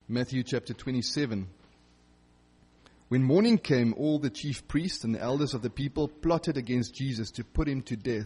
Matthew chapter 27. When morning came, all the chief priests and the elders of the people plotted against Jesus to put him to death.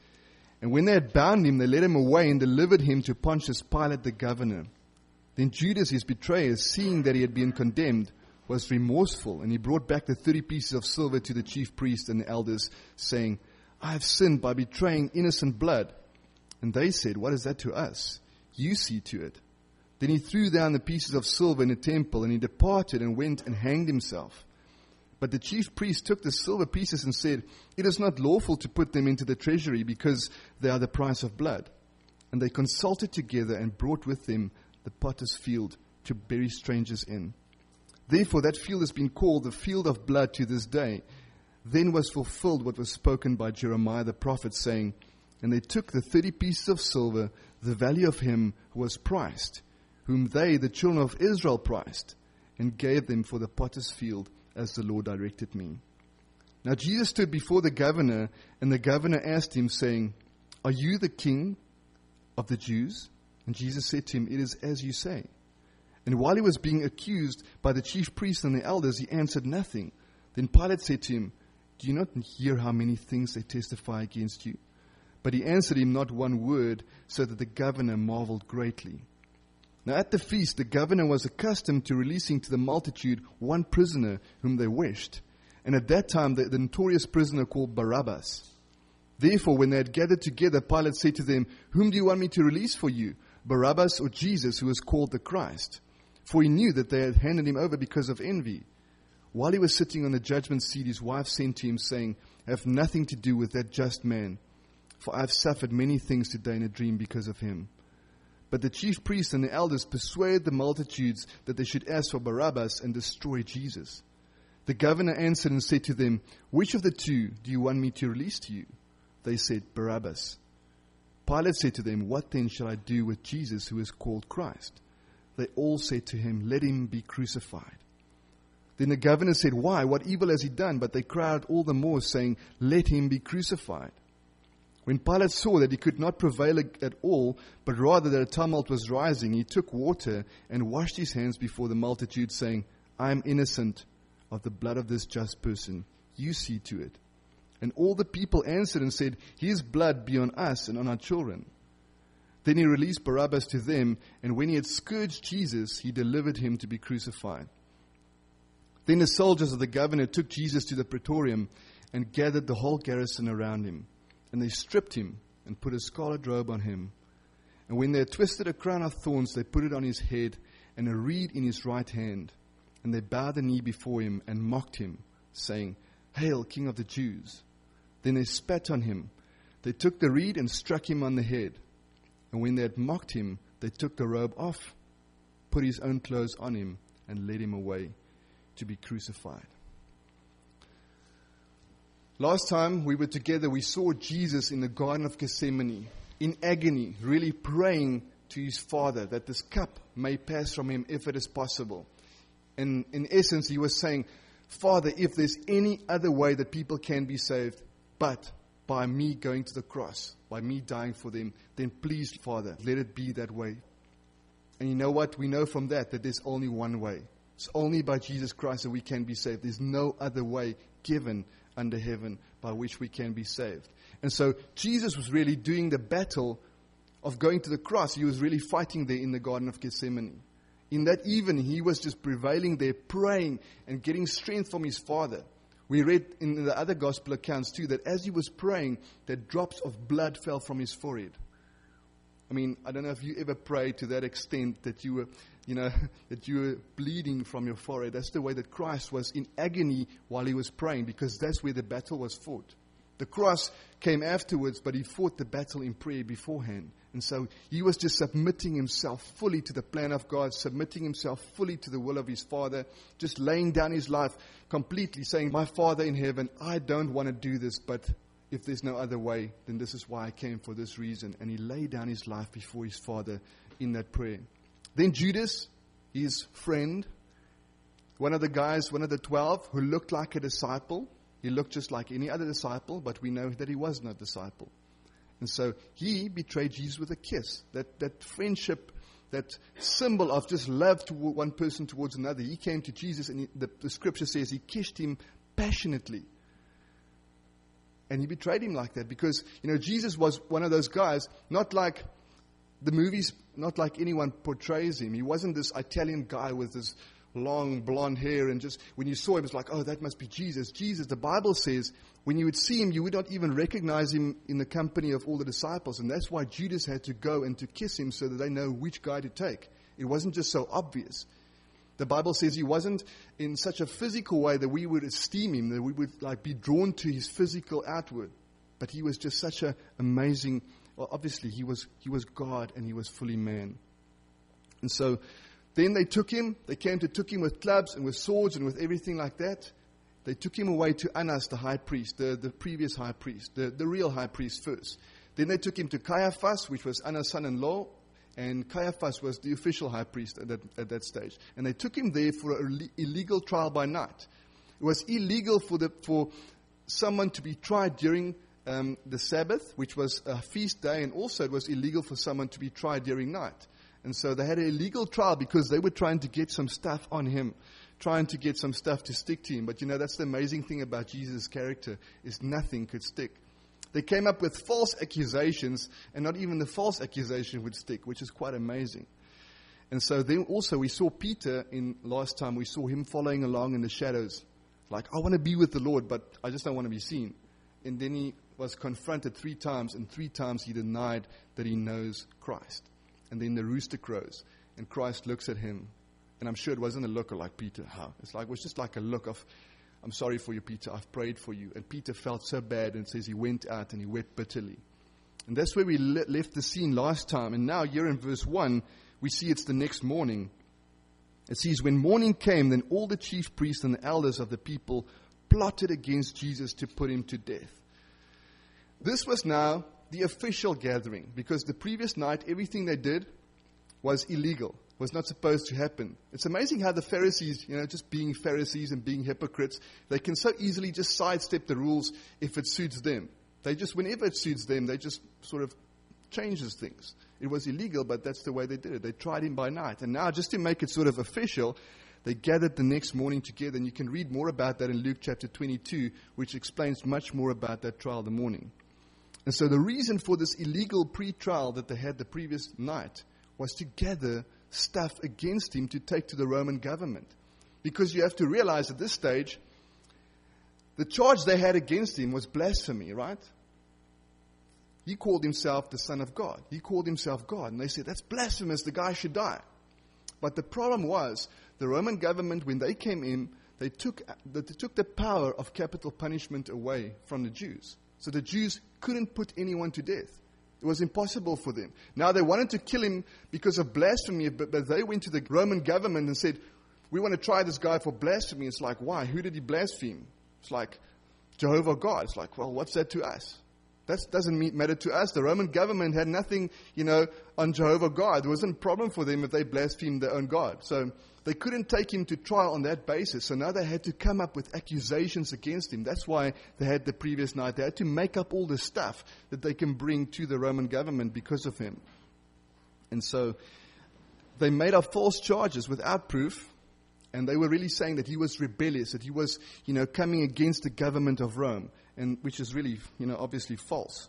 And when they had bound him, they led him away and delivered him to Pontius Pilate the governor. Then Judas, his betrayer, seeing that he had been condemned, was remorseful, and he brought back the 30 pieces of silver to the chief priests and the elders, saying, I have sinned by betraying innocent blood. And they said, what is that to us? You see to it. Then he threw down the pieces of silver in the temple, and he departed and went and hanged himself. But the chief priest took the silver pieces and said, it is not lawful to put them into the treasury, because they are the price of blood. And they consulted together and brought with them the potter's field to bury strangers in. Therefore that field has been called the field of blood to this day. Then was fulfilled what was spoken by Jeremiah the prophet, saying, and they took the 30 pieces of silver, the value of him who was priced, whom they, the children of Israel, priced, and gave them for the potter's field, as the Lord directed me. Now Jesus stood before the governor, and the governor asked him, saying, are you the king of the Jews? And Jesus said to him, it is as you say. And while he was being accused by the chief priests and the elders, he answered nothing. Then Pilate said to him, do you not hear how many things they testify against you? But he answered him not one word, so that the governor marveled greatly. Now at the feast, the governor was accustomed to releasing to the multitude one prisoner whom they wished. And at that time, the notorious prisoner called Barabbas. Therefore, when they had gathered together, Pilate said to them, whom do you want me to release for you, Barabbas or Jesus, who is called the Christ? For he knew that they had handed him over because of envy. While he was sitting on the judgment seat, his wife sent to him, saying, have nothing to do with that just man, for I have suffered many things today in a dream because of him. But the chief priests and the elders persuaded the multitudes that they should ask for Barabbas and destroy Jesus. The governor answered and said to them, which of the two do you want me to release to you? They said, Barabbas. Pilate said to them, what then shall I do with Jesus, who is called Christ? They all said to him, let him be crucified. Then the governor said, why? What evil has he done? But they cried all the more, saying, let him be crucified. When Pilate saw that he could not prevail at all, but rather that a tumult was rising, he took water and washed his hands before the multitude, saying, I am innocent of the blood of this just person. You see to it. And all the people answered and said, his blood be on us and on our children. Then he released Barabbas to them, and when he had scourged Jesus, he delivered him to be crucified. Then the soldiers of the governor took Jesus to the praetorium and gathered the whole garrison around him. And they stripped him and put a scarlet robe on him. And when they had twisted a crown of thorns, they put it on his head and a reed in his right hand. And they bowed the knee before him and mocked him, saying, Hail, King of the Jews! Then they spat on him. They took the reed and struck him on the head. And when they had mocked him, they took the robe off, put his own clothes on him, and led him away to be crucified. Last time we were together, we saw Jesus in the Garden of Gethsemane, in agony, really praying to his Father that this cup may pass from him if it is possible. And in essence, he was saying, Father, if there's any other way that people can be saved, but by me going to the cross, by me dying for them, then please, Father, let it be that way. And you know what? We know from that there's only one way. It's only by Jesus Christ that we can be saved. There's no other way given under heaven by which we can be saved. And so Jesus was really doing the battle of going to the cross. He was really fighting there in the Garden of Gethsemane. In that evening, he was just prevailing there, praying and getting strength from his Father. We read in the other gospel accounts too that as he was praying, that drops of blood fell from his forehead. I mean, I don't know if you ever prayed to that extent that you were, that you were bleeding from your forehead. That's the way that Christ was in agony while he was praying, because that's where the battle was fought. The cross came afterwards, but he fought the battle in prayer beforehand. And so he was just submitting himself fully to the plan of God, submitting himself fully to the will of his Father, just laying down his life completely, saying, my Father in heaven, I don't want to do this, but if there's no other way, then this is why I came, for this reason. And he laid down his life before his Father in that prayer. Then Judas, his friend, one of the guys, one of the 12, who looked like a disciple. He looked just like any other disciple, but we know that he was no disciple. And so he betrayed Jesus with a kiss. That friendship that symbol of just love to one person towards another. He came to Jesus, and the scripture says he kissed him passionately. And he betrayed him like that because, Jesus was one of those guys, not like the movies, not like anyone portrays him. He wasn't this Italian guy with this long blonde hair, and just when you saw him, it's like, oh, that must be Jesus. Jesus, the Bible says, when you would see him, you would not even recognize him in the company of all the disciples. And that's why Judas had to go and to kiss him so that they know which guy to take. It wasn't just so obvious. The Bible says he wasn't in such a physical way that we would esteem him, that we would be drawn to his physical outward. But he was just such an amazing, obviously he was God and he was fully man. And so then they came to took him with clubs and with swords and with everything like that. They took him away to Annas, the high priest, the previous high priest, the real high priest first. Then they took him to Caiaphas, which was Annas' son-in-law. And Caiaphas was the official high priest at that stage. And they took him there for an illegal trial by night. It was illegal for someone to be tried during the Sabbath, which was a feast day, and also it was illegal for someone to be tried during night. And so they had an illegal trial because they were trying to get some stuff on him, trying to get some stuff to stick to him. But that's the amazing thing about Jesus' character, is nothing could stick. They came up with false accusations, and not even the false accusation would stick, which is quite amazing. And so then also we saw Peter last time, we saw him following along in the shadows. Like, I want to be with the Lord, but I just don't want to be seen. And then he was confronted 3 times, and 3 times he denied that he knows Christ. And then the rooster crows, and Christ looks at him. And I'm sure it wasn't a look like Peter. It was just like a look of, I'm sorry for you, Peter. I've prayed for you. And Peter felt so bad, and it says he went out and he wept bitterly. And that's where we left the scene last time. And now here in verse 1, we see it's the next morning. It says, when morning came, then all the chief priests and the elders of the people plotted against Jesus to put him to death. This was now the official gathering, because the previous night, everything they did was illegal, was not supposed to happen. It's amazing how the Pharisees, just being Pharisees and being hypocrites, they can so easily just sidestep the rules if it suits them. They just, whenever it suits them, they just sort of changes things. It was illegal, but that's the way they did it. They tried him by night. And now, just to make it sort of official, they gathered the next morning together. And you can read more about that in Luke chapter 22, which explains much more about that trial in the morning. And so the reason for this illegal pre-trial that they had the previous night was to gather stuff against him to take to the Roman government. Because you have to realize at this stage, the charge they had against him was blasphemy, right? He called himself the Son of God. He called himself God. And they said, that's blasphemous, the guy should die. But the problem was, the Roman government, when they came in, they took the power of capital punishment away from the Jews. So the Jews couldn't put anyone to death. It was impossible for them. Now they wanted to kill him because of blasphemy, but they went to the Roman government and said, we want to try this guy for blasphemy. It's like, why? Who did he blaspheme? It's like, Jehovah God. It's like, well, what's that to us? That doesn't matter to us. The Roman government had nothing, on Jehovah God. There wasn't a problem for them if they blasphemed their own God. So they couldn't take him to trial on that basis. So now they had to come up with accusations against him. That's why they had the previous night. They had to make up all this stuff that they can bring to the Roman government because of him. And so they made up false charges without proof. And they were really saying that he was rebellious, that he was, coming against the government of Rome, and which is really, obviously false.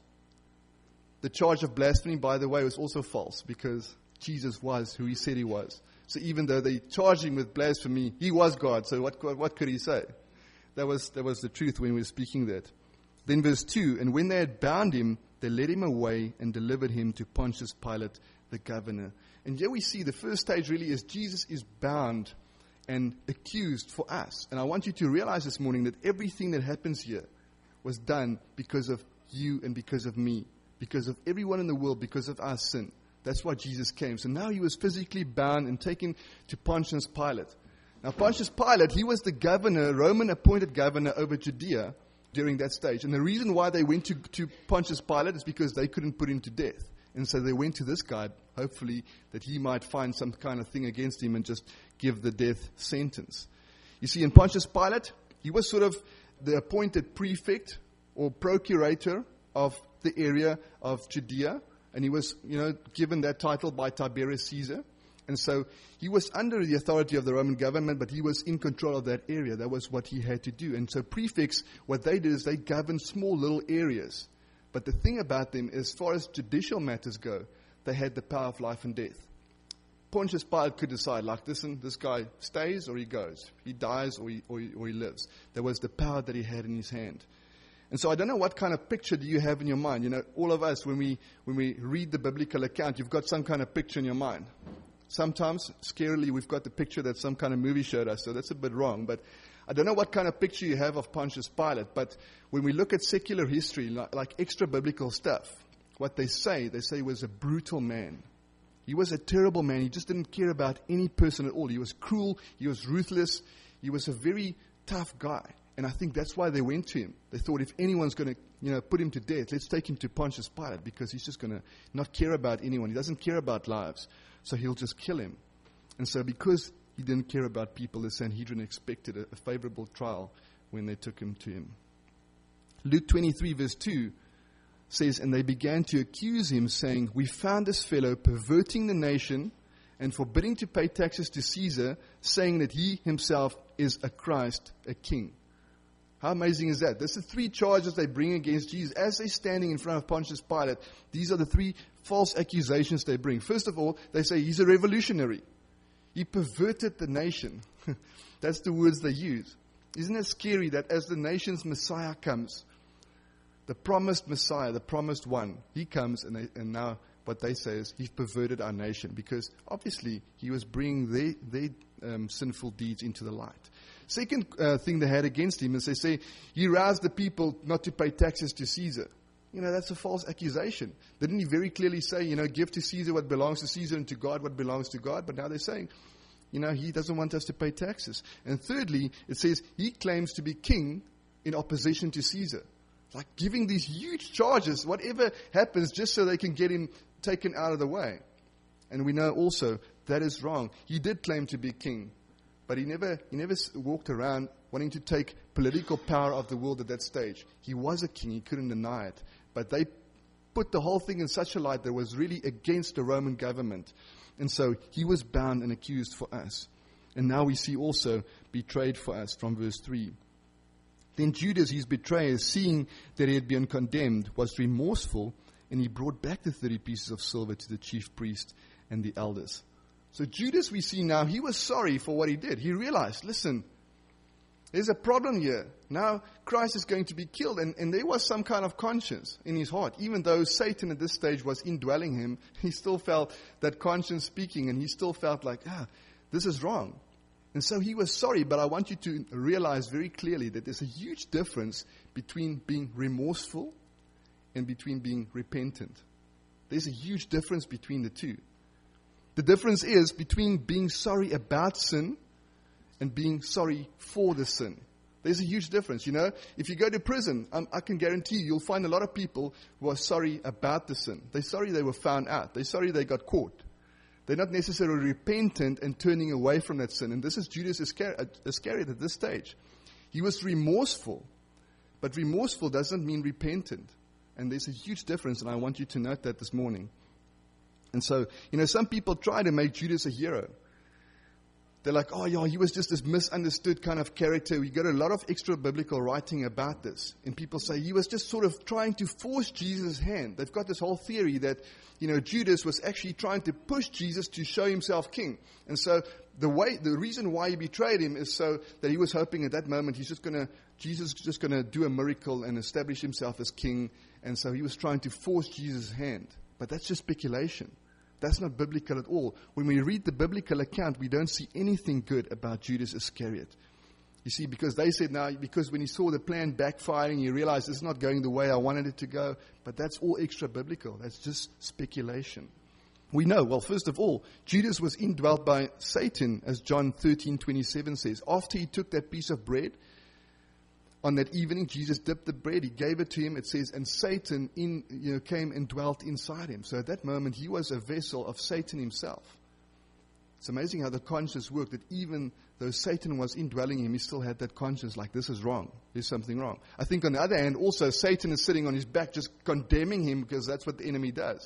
The charge of blasphemy, by the way, was also false because Jesus was who he said he was. So even though they charged him with blasphemy, he was God. So what could he say? That was the truth when we were speaking that. Then verse 2, and when they had bound him, they led him away and delivered him to Pontius Pilate, the governor. And here we see the first stage really is Jesus is bound and accused for us. And I want you to realize this morning that everything that happens here was done because of you and because of me, because of everyone in the world, because of our sin. That's why Jesus came. So now he was physically bound and taken to Pontius Pilate. Now Pontius Pilate, he was the governor, Roman appointed governor over Judea during that stage. And the reason why they went to Pontius Pilate is because they couldn't put him to death. And so they went to this guy, hopefully that he might find some kind of thing against him and just give the death sentence. You see, in Pontius Pilate, he was sort of the appointed prefect or procurator of the area of Judea. And he was, given that title by Tiberius Caesar. And so he was under the authority of the Roman government, but he was in control of that area. That was what he had to do. And so prefects, what they did is they governed small little areas. But the thing about them, as far as judicial matters go, they had the power of life and death. Pontius Pilate could decide, like, listen, this guy stays or he goes. He dies or he lives. There was the power that he had in his hand. And so I don't know what kind of picture do you have in your mind. You know, all of us, when we read the biblical account, you've got some kind of picture in your mind. Sometimes, scarily, we've got the picture that some kind of movie showed us, so that's a bit wrong. But I don't know what kind of picture you have of Pontius Pilate, but when we look at secular history, like extra-biblical stuff, what they say he was a brutal man. He was a terrible man. He just didn't care about any person at all. He was cruel. He was ruthless. He was a very tough guy. And I think that's why they went to him. They thought, if anyone's going to, put him to death, let's take him to Pontius Pilate, because he's just going to not care about anyone. He doesn't care about lives. So he'll just kill him. And so because he didn't care about people, the Sanhedrin expected a favorable trial when they took him to him. Luke 23 verse 2 says, and they began to accuse him, saying, we found this fellow perverting the nation and forbidding to pay taxes to Caesar, saying that he himself is a Christ, a king. How amazing is that? That's the three charges they bring against Jesus. As they're standing in front of Pontius Pilate, these are the three false accusations they bring. First of all, they say he's a revolutionary. He perverted the nation. That's the words they use. Isn't it scary that as the nation's Messiah comes, the promised Messiah, the promised one, he comes and now what they say is he's perverted our nation, because obviously he was bringing their sinful deeds into the light. Second thing they had against him is they say he roused the people not to pay taxes to Caesar. That's a false accusation. Didn't he very clearly say, give to Caesar what belongs to Caesar and to God what belongs to God? But now they're saying, he doesn't want us to pay taxes. And thirdly, it says he claims to be king in opposition to Caesar. Like giving these huge charges, whatever happens, just so they can get him taken out of the way. And we know also that is wrong. He did claim to be king, but he never walked around wanting to take political power of the world at that stage. He was a king. He couldn't deny it. But they put the whole thing in such a light that was really against the Roman government. And so he was bound and accused for us. And now we see also betrayed for us from verse 3. Then Judas, his betrayer, seeing that he had been condemned, was remorseful, and he brought back the 30 pieces of silver to the chief priest and the elders. So Judas, we see now, he was sorry for what he did. He realized, listen, there's a problem here. Now Christ is going to be killed. And there was some kind of conscience in his heart. Even though Satan at this stage was indwelling him, he still felt that conscience speaking, and he still felt like, this is wrong. And so he was sorry, but I want you to realize very clearly that there's a huge difference between being remorseful and between being repentant. There's a huge difference between the two. The difference is between being sorry about sin and being sorry for the sin. There's a huge difference. If you go to prison, I can guarantee you'll find a lot of people who are sorry about the sin. They're sorry they were found out. They're sorry they got caught. They're not necessarily repentant and turning away from that sin. And this is Judas Iscariot at this stage. He was remorseful. But remorseful doesn't mean repentant. And there's a huge difference, and I want you to note that this morning. And so, some people try to make Judas a hero. They're like, he was just this misunderstood kind of character. We got a lot of extra biblical writing about this. And people say he was just sort of trying to force Jesus' hand. They've got this whole theory that, Judas was actually trying to push Jesus to show himself king. And so the reason why he betrayed him is so that he was hoping at that moment Jesus is just going to do a miracle and establish himself as king. And so he was trying to force Jesus' hand. But that's just speculation. That's not biblical at all. When we read the biblical account, we don't see anything good about Judas Iscariot. You see, because they said because when he saw the plan backfiring, he realized it's not going the way I wanted it to go. But that's all extra biblical. That's just speculation. We know, first of all, Judas was indwelt by Satan, as John 13:27 says. After he took that piece of bread, on that evening, Jesus dipped the bread. He gave it to him. It says, and Satan came and dwelt inside him. So at that moment, he was a vessel of Satan himself. It's amazing how the conscience worked, that even though Satan was indwelling him, he still had that conscience like, this is wrong. There's something wrong. I think on the other hand, also, Satan is sitting on his back just condemning him, because that's what the enemy does.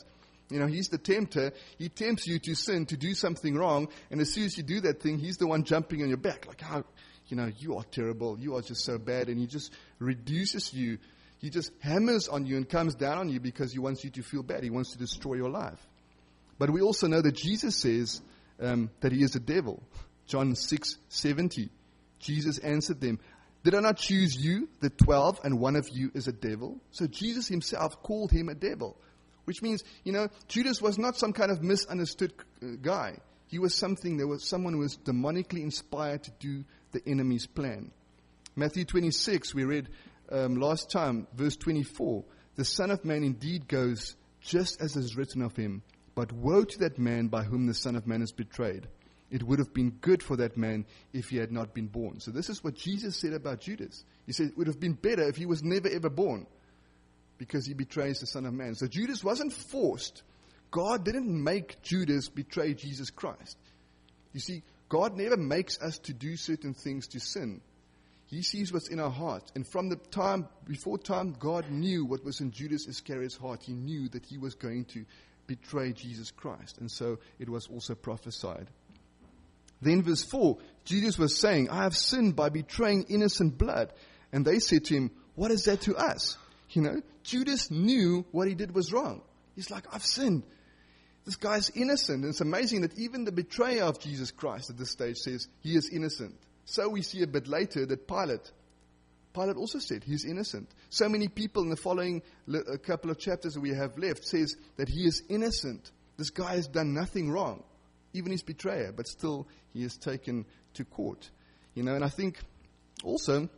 He's the tempter. He tempts you to sin, to do something wrong. And as soon as you do that thing, he's the one jumping on your back. Like, how, you are terrible. You are just so bad. And he just reduces you. He just hammers on you and comes down on you because he wants you to feel bad. He wants to destroy your life. But we also know that Jesus says that he is a devil. John 6:70. Jesus answered them, "Did I not choose you, the 12, and one of you is a devil?" So Jesus himself called him a devil, which means, Judas was not some kind of misunderstood guy. He was someone who was demonically inspired to do the enemy's plan. Matthew 26, we read last time, verse 24, "The Son of Man indeed goes just as is written of him, but woe to that man by whom the Son of Man is betrayed. It would have been good for that man if he had not been born." So this is what Jesus said about Judas. He said it would have been better if he was never ever born, because he betrays the Son of Man. So Judas wasn't forced. God didn't make Judas betray Jesus Christ. You see, God never makes us to do certain things to sin. He sees what's in our heart. And from the time, before time, God knew what was in Judas Iscariot's heart. He knew that he was going to betray Jesus Christ. And so it was also prophesied. Then verse 4, Judas was saying, "I have sinned by betraying innocent blood." And they said to him, "What is that to us?" Judas knew what he did was wrong. He's like, "I've sinned. This guy's innocent." And it's amazing that even the betrayer of Jesus Christ at this stage says he is innocent. So we see a bit later that Pilate also said he's innocent. So many people in the following a couple of chapters that we have left says that he is innocent. This guy has done nothing wrong. Even his betrayer, but still he is taken to court. And I think also,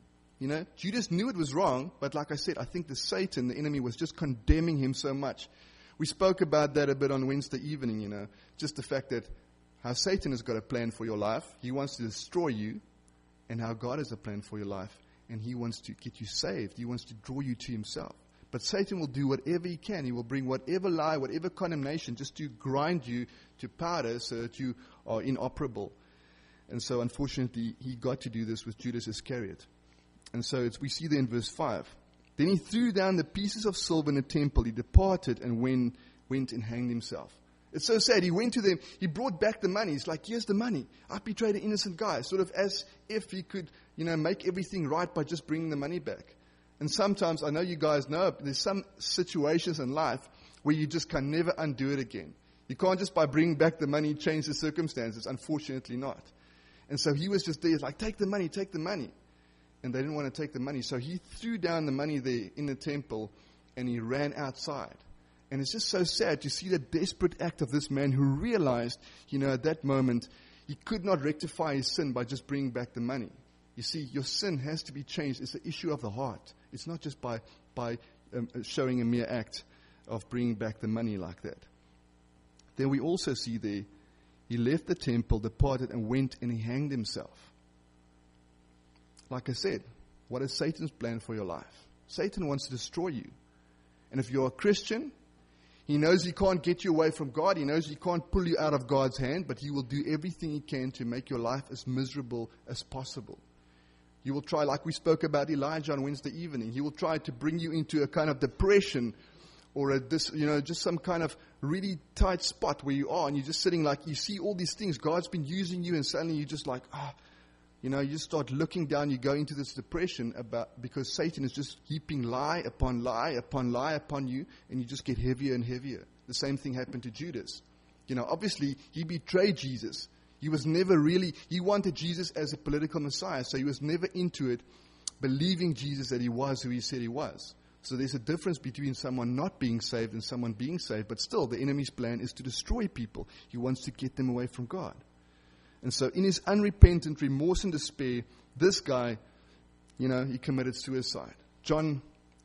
Judas knew it was wrong, but like I said, I think Satan, the enemy, was just condemning him so much. We spoke about that a bit on Wednesday evening, just the fact that how Satan has got a plan for your life. He wants to destroy you, and how God has a plan for your life, and he wants to get you saved. He wants to draw you to himself. But Satan will do whatever he can. He will bring whatever lie, whatever condemnation, just to grind you to powder so that you are inoperable. And so, unfortunately, he got to do this with Judas Iscariot. And so we see there in verse 5. "Then he threw down the pieces of silver in the temple. He departed and went and hanged himself." It's so sad. He went to them. He brought back the money. He's like, "Here's the money. I betrayed an innocent guy." Sort of as if he could, make everything right by just bringing the money back. And sometimes, I know you guys know, there's some situations in life where you just can never undo it again. You can't just by bringing back the money change the circumstances. Unfortunately not. And so he was just there, like, "Take the money, take the money." And they didn't want to take the money. So he threw down the money there in the temple and he ran outside. And it's just so sad to see the desperate act of this man who realized, at that moment, he could not rectify his sin by just bringing back the money. You see, your sin has to be changed. It's an issue of the heart. It's not just by showing a mere act of bringing back the money like that. Then we also see there, he left the temple, departed, and went and he hanged himself. Like I said, what is Satan's plan for your life? Satan wants to destroy you. And if you're a Christian, he knows he can't get you away from God. He knows he can't pull you out of God's hand, but he will do everything he can to make your life as miserable as possible. He will try, like we spoke about Elijah on Wednesday evening, he will try to bring you into a kind of depression or just some kind of really tight spot where you are and you're just sitting like, you see all these things, God's been using you, and suddenly you're just like, you just start looking down, you go into this depression because Satan is just heaping lie upon lie upon lie upon you, and you just get heavier and heavier. The same thing happened to Judas. Obviously he betrayed Jesus. He wanted Jesus as a political Messiah, so he was never into it, believing Jesus that he was who he said he was. So there's a difference between someone not being saved and someone being saved, but still the enemy's plan is to destroy people. He wants to get them away from God. And so in his unrepentant remorse and despair, this guy, he committed suicide. John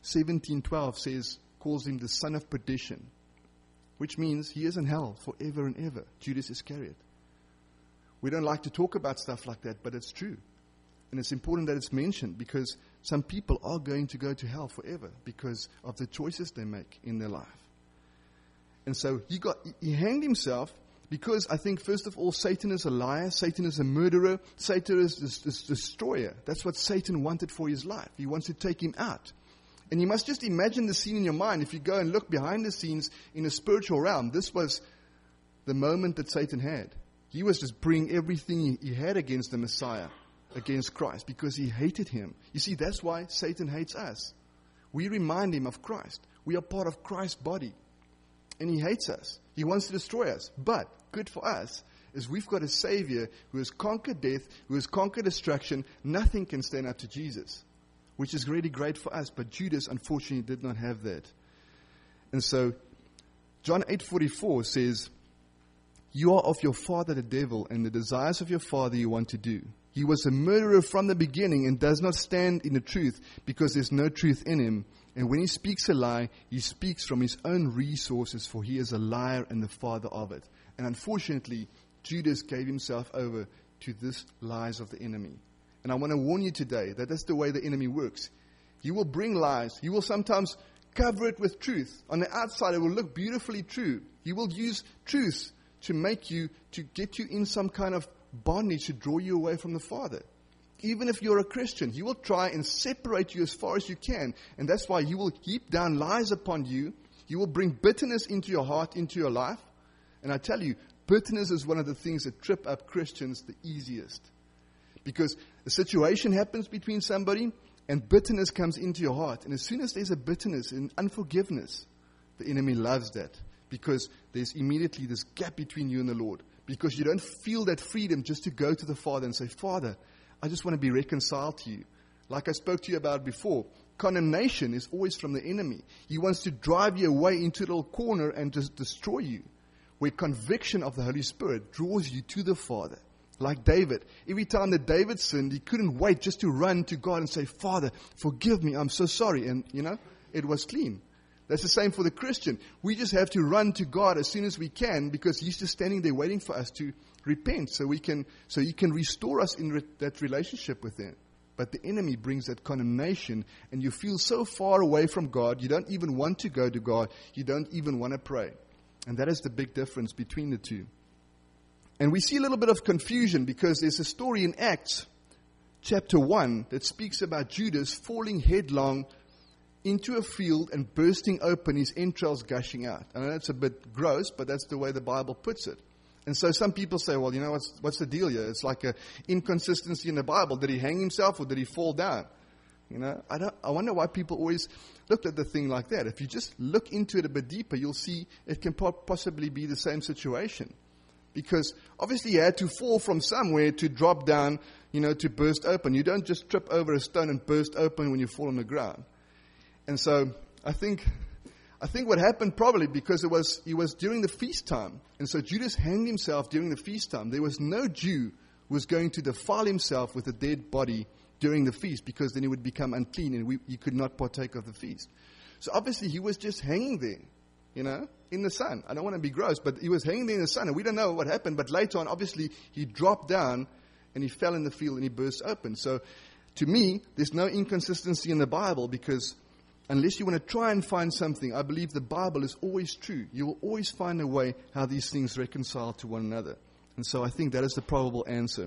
17:12 calls him the son of perdition, which means he is in hell forever and ever, Judas Iscariot. We don't like to talk about stuff like that, but it's true. And it's important that it's mentioned because some people are going to go to hell forever because of the choices they make in their life. And so he hanged himself because I think, first of all, Satan is a liar. Satan is a murderer. Satan is this destroyer. That's what Satan wanted for his life. He wants to take him out. And you must just imagine the scene in your mind. If you go and look behind the scenes in a spiritual realm, this was the moment that Satan had. He was just bringing everything he had against the Messiah, against Christ, because he hated him. You see, that's why Satan hates us. We remind him of Christ. We are part of Christ's body. And he hates us. He wants to destroy us. But good for us is we've got a Savior who has conquered death, who has conquered destruction. Nothing can stand up to Jesus, which is really great for us. But Judas, unfortunately, did not have that. And so, John 8:44 says, "You are of your father the devil, and the desires of your father you want to do. He was a murderer from the beginning and does not stand in the truth because there's no truth in him. And when he speaks a lie, he speaks from his own resources, for he is a liar and the father of it." And unfortunately, Judas gave himself over to these lies of the enemy. And I want to warn you today that that's the way the enemy works. He will bring lies. He will sometimes cover it with truth. On the outside, it will look beautifully true. He will use truth to make you, to get you in some kind of bondage, to draw you away from the Father. Even if you're a Christian, he will try and separate you as far as you can. And that's why he will heap down lies upon you. He will bring bitterness into your heart, into your life. And I tell you, bitterness is one of the things that trip up Christians the easiest. Because a situation happens between somebody, and bitterness comes into your heart. And as soon as there's a bitterness and unforgiveness, the enemy loves that. Because there's immediately this gap between you and the Lord. Because you don't feel that freedom just to go to the Father and say, "Father, I just want to be reconciled to you." Like I spoke to you about before, condemnation is always from the enemy. He wants to drive you away into a little corner and just destroy you. Where conviction of the Holy Spirit draws you to the Father. Like David. Every time that David sinned, he couldn't wait just to run to God and say, "Father, forgive me, I'm so sorry." And, it was clean. That's the same for the Christian. We just have to run to God as soon as we can, because he's just standing there waiting for us to repent so he can restore us in that relationship with him. But the enemy brings that condemnation, and you feel so far away from God, you don't even want to go to God. You don't even want to pray. And that is the big difference between the two. And we see a little bit of confusion because there's a story in Acts chapter 1 that speaks about Judas falling headlong into a field and bursting open, his entrails gushing out. I know that's a bit gross, but that's the way the Bible puts it. And so some people say, well, what's the deal here? It's like an inconsistency in the Bible. Did he hang himself or did he fall down? I wonder why people always looked at the thing like that. If you just look into it a bit deeper, you'll see it can possibly be the same situation. Because obviously he had to fall from somewhere to drop down, to burst open. You don't just trip over a stone and burst open when you fall on the ground. And so I think what happened probably because it was during the feast time. And so Judas hanged himself during the feast time. There was no Jew who was going to defile himself with a dead body during the feast, because then he would become unclean and he could not partake of the feast. So obviously he was just hanging there, in the sun. I don't want to be gross, but he was hanging there in the sun, and we don't know what happened. But later on, obviously, he dropped down and he fell in the field and he burst open. So to me, there's no inconsistency in the Bible, because unless you want to try and find something, I believe the Bible is always true. You will always find a way how these things reconcile to one another. And so I think that is the probable answer.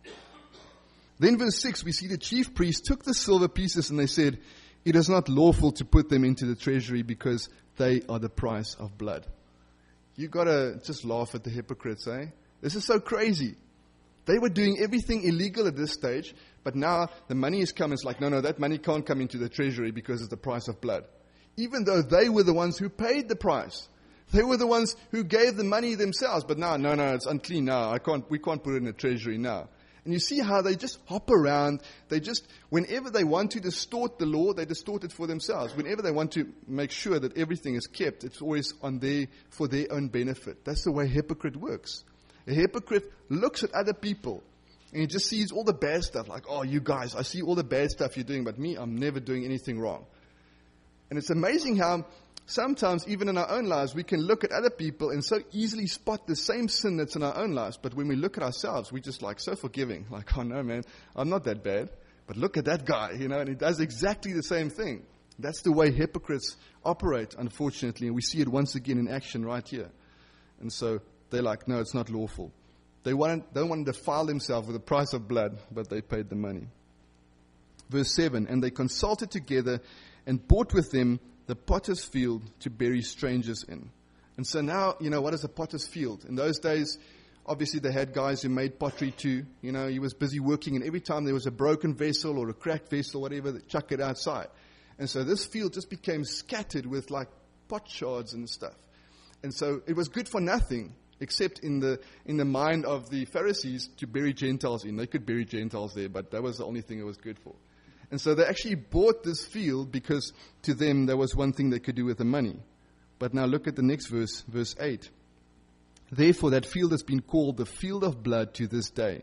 Then verse 6, we see the chief priests took the silver pieces and they said, "It is not lawful to put them into the treasury because they are the price of blood." You got to just laugh at the hypocrites, eh? This is so crazy. They were doing everything illegal at this stage, but now the money has come. It's like, no, that money can't come into the treasury because it's the price of blood. Even though they were the ones who paid the price. They were the ones who gave the money themselves. But now, no, it's unclean now. We can't put it in the treasury now. And you see how they just hop around. They just, whenever they want to distort the law, they distort it for themselves. Whenever they want to make sure that everything is kept, it's always for their own benefit. That's the way a hypocrite works. A hypocrite looks at other people and he just sees all the bad stuff. Like, "Oh, you guys, I see all the bad stuff you're doing, but me, I'm never doing anything wrong." And it's amazing how sometimes, even in our own lives, we can look at other people and so easily spot the same sin that's in our own lives. But when we look at ourselves, we're just like so forgiving. Like, "Oh no, man, I'm not that bad. But look at that guy, and he does exactly the same thing." That's the way hypocrites operate, unfortunately. And we see it once again in action right here. And so they're like, "No, it's not lawful." They don't want to defile themselves with the price of blood, but they paid the money. Verse 7, and they consulted together and bought with them the potter's field to bury strangers in. And so now, what is a potter's field? In those days, obviously they had guys who made pottery too. He was busy working, and every time there was a broken vessel or a cracked vessel, whatever, they chuck it outside. And so this field just became scattered with like pot shards and stuff. And so it was good for nothing, except in the mind of the Pharisees, to bury Gentiles in. They could bury Gentiles there, but that was the only thing it was good for. And so they actually bought this field because to them there was one thing they could do with the money. But now look at the next verse, verse 8. Therefore that field has been called the field of blood to this day.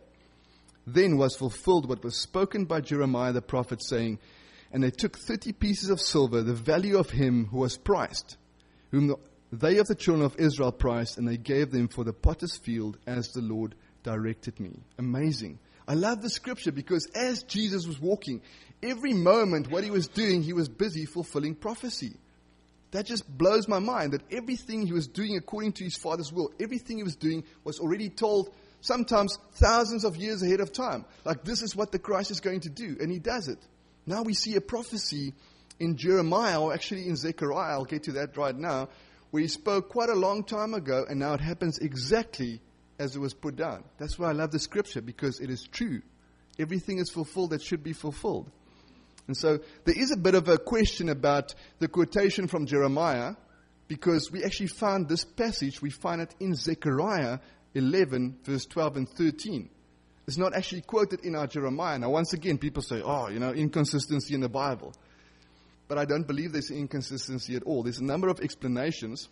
Then was fulfilled what was spoken by Jeremiah the prophet, saying, and they took 30 pieces of silver, the value of him who was priced, whom they of the children of Israel priced, and they gave them for the potter's field as the Lord directed me. Amazing. I love the scripture because as Jesus was walking, every moment what he was doing, he was busy fulfilling prophecy. That just blows my mind, that everything he was doing according to his Father's will, everything he was doing was already told sometimes thousands of years ahead of time. Like, this is what the Christ is going to do, and he does it. Now we see a prophecy in Jeremiah, or actually in Zechariah, I'll get to that right now, where he spoke quite a long time ago, and now it happens exactly as it was put down. That's why I love the scripture, because it is true. Everything is fulfilled that should be fulfilled. And so there is a bit of a question about the quotation from Jeremiah, because we actually found this passage, we find it in Zechariah 11, verse 12 and 13. It's not actually quoted in our Jeremiah. Now, once again, people say, inconsistency in the Bible. But I don't believe there's inconsistency at all. There's a number of explanations.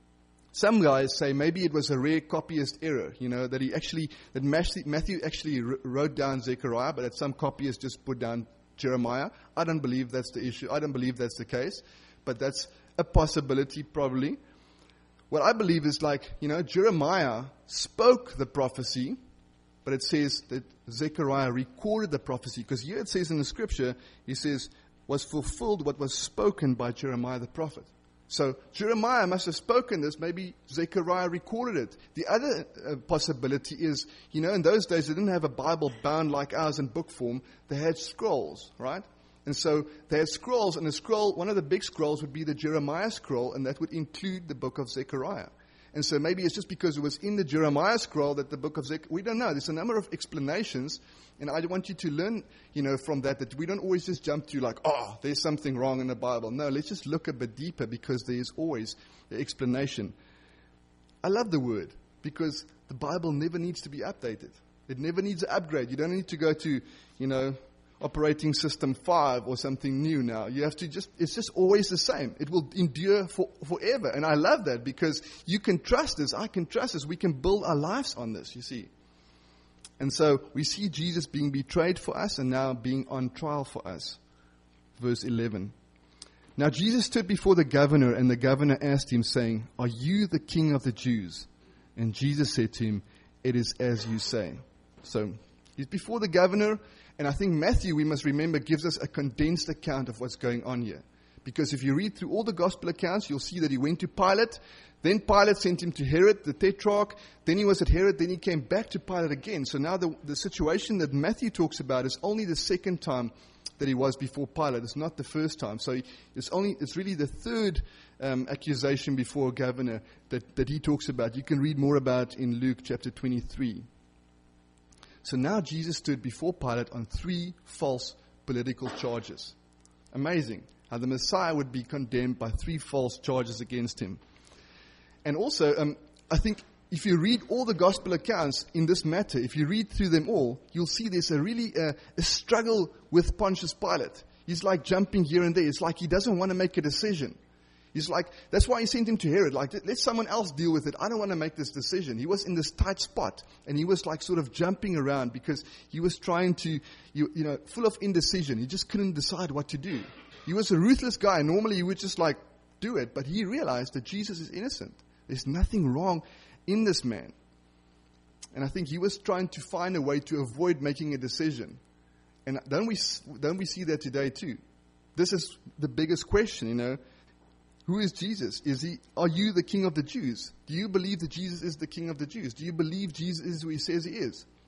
Some guys say maybe it was a rare copyist error, that Matthew actually wrote down Zechariah, but that some copyists just put down Jeremiah. I don't believe that's the issue. I don't believe that's the case. But that's a possibility, probably. What I believe is Jeremiah spoke the prophecy, but it says that Zechariah recorded the prophecy. Because here it says in the scripture, he says, was fulfilled what was spoken by Jeremiah the prophet. So Jeremiah must have spoken this. Maybe Zechariah recorded it. The other possibility is, in those days they didn't have a Bible bound like ours in book form. They had scrolls, right? And so they had scrolls, and one of the big scrolls would be the Jeremiah scroll, and that would include the book of Zechariah. And so maybe it's just because it was in the Jeremiah scroll that the book of Zechariah, we don't know. There's a number of explanations, and I want you to learn, from that we don't always just jump to there's something wrong in the Bible. No, let's just look a bit deeper, because there's always the explanation. I love the word, because the Bible never needs to be updated. It never needs an upgrade. You don't need to go to, operating system 5 or something new now. You have to it's just always the same. It will endure forever. And I love that, because you can trust this. I can trust this. We can build our lives on this, you see. And so we see Jesus being betrayed for us and now being on trial for us. Verse 11. Now Jesus stood before the governor, and the governor asked him, saying, "Are you the king of the Jews?" And Jesus said to him, "It is as you say." So he's before the governor. And I think Matthew, we must remember, gives us a condensed account of what's going on here. Because if you read through all the gospel accounts, you'll see that he went to Pilate. Then Pilate sent him to Herod, the tetrarch. Then he was at Herod. Then he came back to Pilate again. So now the situation that Matthew talks about is only the second time that he was before Pilate. It's not the first time. So it's really the third accusation before a governor that he talks about. You can read more about in Luke chapter 23. So now Jesus stood before Pilate on 3 false political charges. Amazing how the Messiah would be condemned by 3 false charges against him. And also, I think if you read all the gospel accounts in this matter, if you read through them all, you'll see there's a struggle with Pontius Pilate. He's like jumping here and there. It's like he doesn't want to make a decision. He's like, that's why he sent him to Herod. Let someone else deal with it. I don't want to make this decision. He was in this tight spot, and he was sort of jumping around because he was trying to, full of indecision. He just couldn't decide what to do. He was a ruthless guy. Normally he would just do it, but he realized that Jesus is innocent. There's nothing wrong in this man. And I think he was trying to find a way to avoid making a decision. And don't we see that today too? This is the biggest question, Who is Jesus? Are you the king of the Jews? Do you believe that Jesus is the king of the Jews? Do you believe Jesus is who he says he is?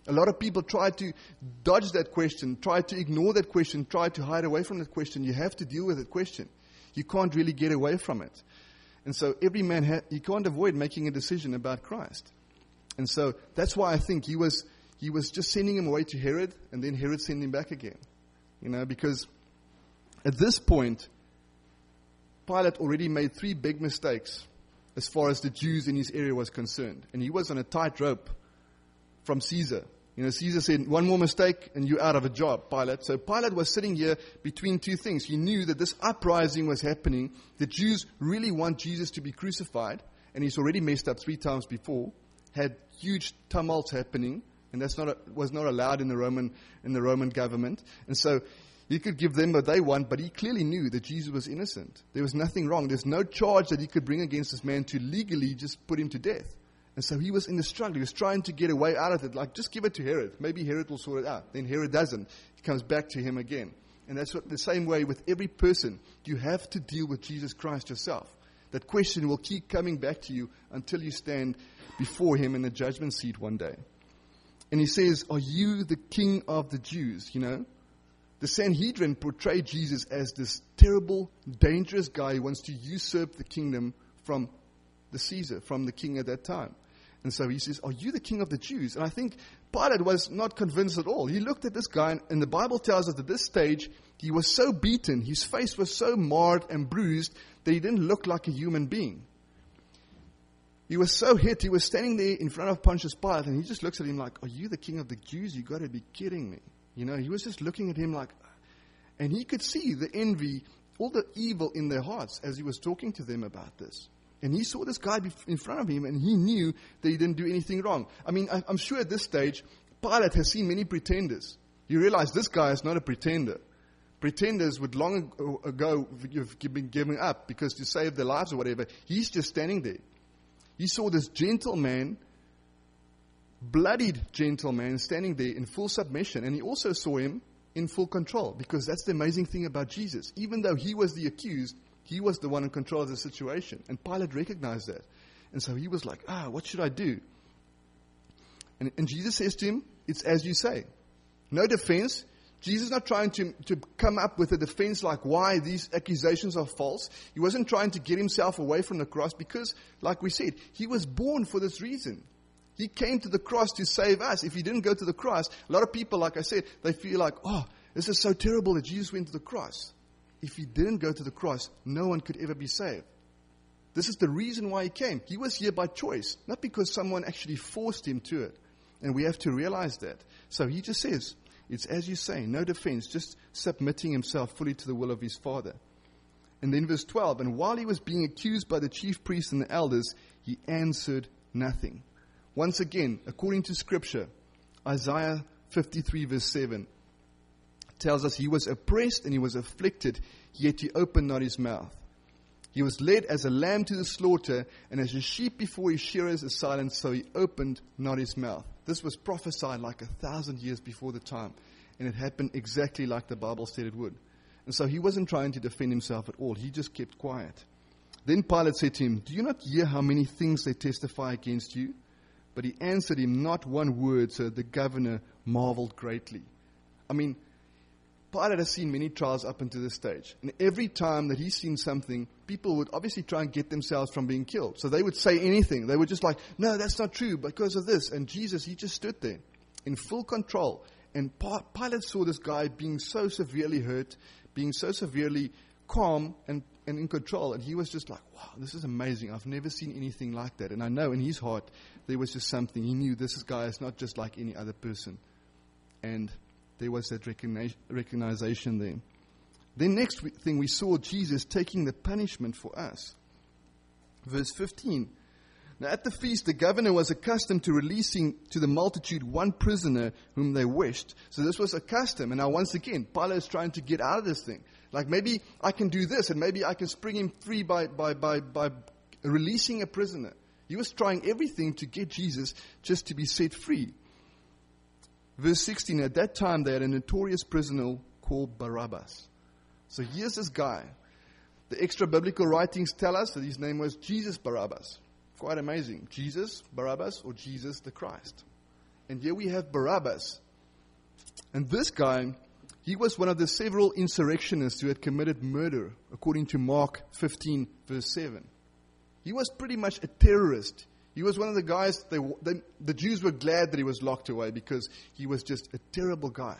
A lot of people try to dodge that question, try to ignore that question, try to hide away from that question. You have to deal with that question. You can't really get away from it. And so every man, you can't avoid making a decision about Christ. And so that's why I think he was just sending him away to Herod, and then Herod sent him back again. Because at this point, Pilate already made 3 big mistakes as far as the Jews in his area was concerned. And he was on a tight rope from Caesar. Caesar said, one more mistake and you're out of a job, Pilate. So Pilate was sitting here between 2 things. He knew that this uprising was happening. The Jews really want Jesus to be crucified. And he's already messed up 3 times before. Had huge tumults happening. And that's was not allowed in the Roman government. And so he could give them what they want, but he clearly knew that Jesus was innocent. There was nothing wrong. There's no charge that he could bring against this man to legally just put him to death. And so he was in the struggle. He was trying to get a way out of it. Like, just give it to Herod. Maybe Herod will sort it out. Then Herod doesn't. It comes back to him again. And that's the same way with every person. You have to deal with Jesus Christ yourself. That question will keep coming back to you until you stand before him in the judgment seat one day. And he says, are you the king of the Jews? The Sanhedrin portrayed Jesus as this terrible, dangerous guy who wants to usurp the kingdom from the Caesar, from the king at that time. And so he says, are you the king of the Jews? And I think Pilate was not convinced at all. He looked at this guy, and the Bible tells us at this stage, he was so beaten, his face was so marred and bruised, that he didn't look like a human being. He was so hit, he was standing there in front of Pontius Pilate, and he just looks at him like, are you the king of the Jews? You got to be kidding me. He was just looking at him like, and he could see the envy, all the evil in their hearts as he was talking to them about this. And he saw this guy in front of him, and he knew that he didn't do anything wrong. I mean, I'm sure at this stage, Pilate has seen many pretenders. You realize this guy is not a pretender. Pretenders would long ago have been given up because to save their lives or whatever. He's just standing there. He saw this gentleman, bloodied gentleman, standing there in full submission. And he also saw him in full control, because that's the amazing thing about Jesus. Even though he was the accused, he was the one in control of the situation. And Pilate recognized that. And so he was like, what should I do? And Jesus says to him, it's as you say. No defense. Jesus is not trying to come up with a defense like why these accusations are false. He wasn't trying to get himself away from the cross because, like we said, he was born for this reason. He came to the cross to save us. If he didn't go to the cross, a lot of people, like I said, they feel like, this is so terrible that Jesus went to the cross. If he didn't go to the cross, no one could ever be saved. This is the reason why he came. He was here by choice, not because someone actually forced him to it. And we have to realize that. So he just says, it's as you say, no defense, just submitting himself fully to the will of his Father. And then verse 12, and while he was being accused by the chief priests and the elders, he answered nothing. Once again, according to Scripture, Isaiah 53 verse 7, tells us he was oppressed and he was afflicted, yet he opened not his mouth. He was led as a lamb to the slaughter, and as a sheep before his shearers is silent, so he opened not his mouth. This was prophesied like 1,000 years before the time, and it happened exactly like the Bible said it would. And so he wasn't trying to defend himself at all. He just kept quiet. Then Pilate said to him, do you not hear how many things they testify against you? But he answered him not one word, so the governor marveled greatly. I mean, Pilate has seen many trials up until this stage. And every time that he's seen something, people would obviously try and get themselves from being killed. So they would say anything. They would just like, no, that's not true because of this. And Jesus, he just stood there in full control. And Pilate saw this guy being so severely hurt, being so severely calm and in control. And he was just like, wow, this is amazing. I've never seen anything like that. And I know in his heart, there was just something. He knew this guy is not just like any other person. And there was that recognition there. Then next thing, we saw Jesus taking the punishment for us. Verse 15. Now at the feast, the governor was accustomed to releasing to the multitude one prisoner whom they wished. So this was a custom. And now once again, Pilate is trying to get out of this thing. Like maybe I can do this and maybe I can spring him free by releasing a prisoner. He was trying everything to get Jesus just to be set free. Verse 16, at that time they had a notorious prisoner called Barabbas. So here's this guy. The extra biblical writings tell us that his name was Jesus Barabbas. Quite amazing. Jesus Barabbas or Jesus the Christ. And here we have Barabbas. And this guy, he was one of the several insurrectionists who had committed murder, according to Mark 15, verse 7. He was pretty much a terrorist. He was one of the guys, the Jews were glad that he was locked away because he was just a terrible guy.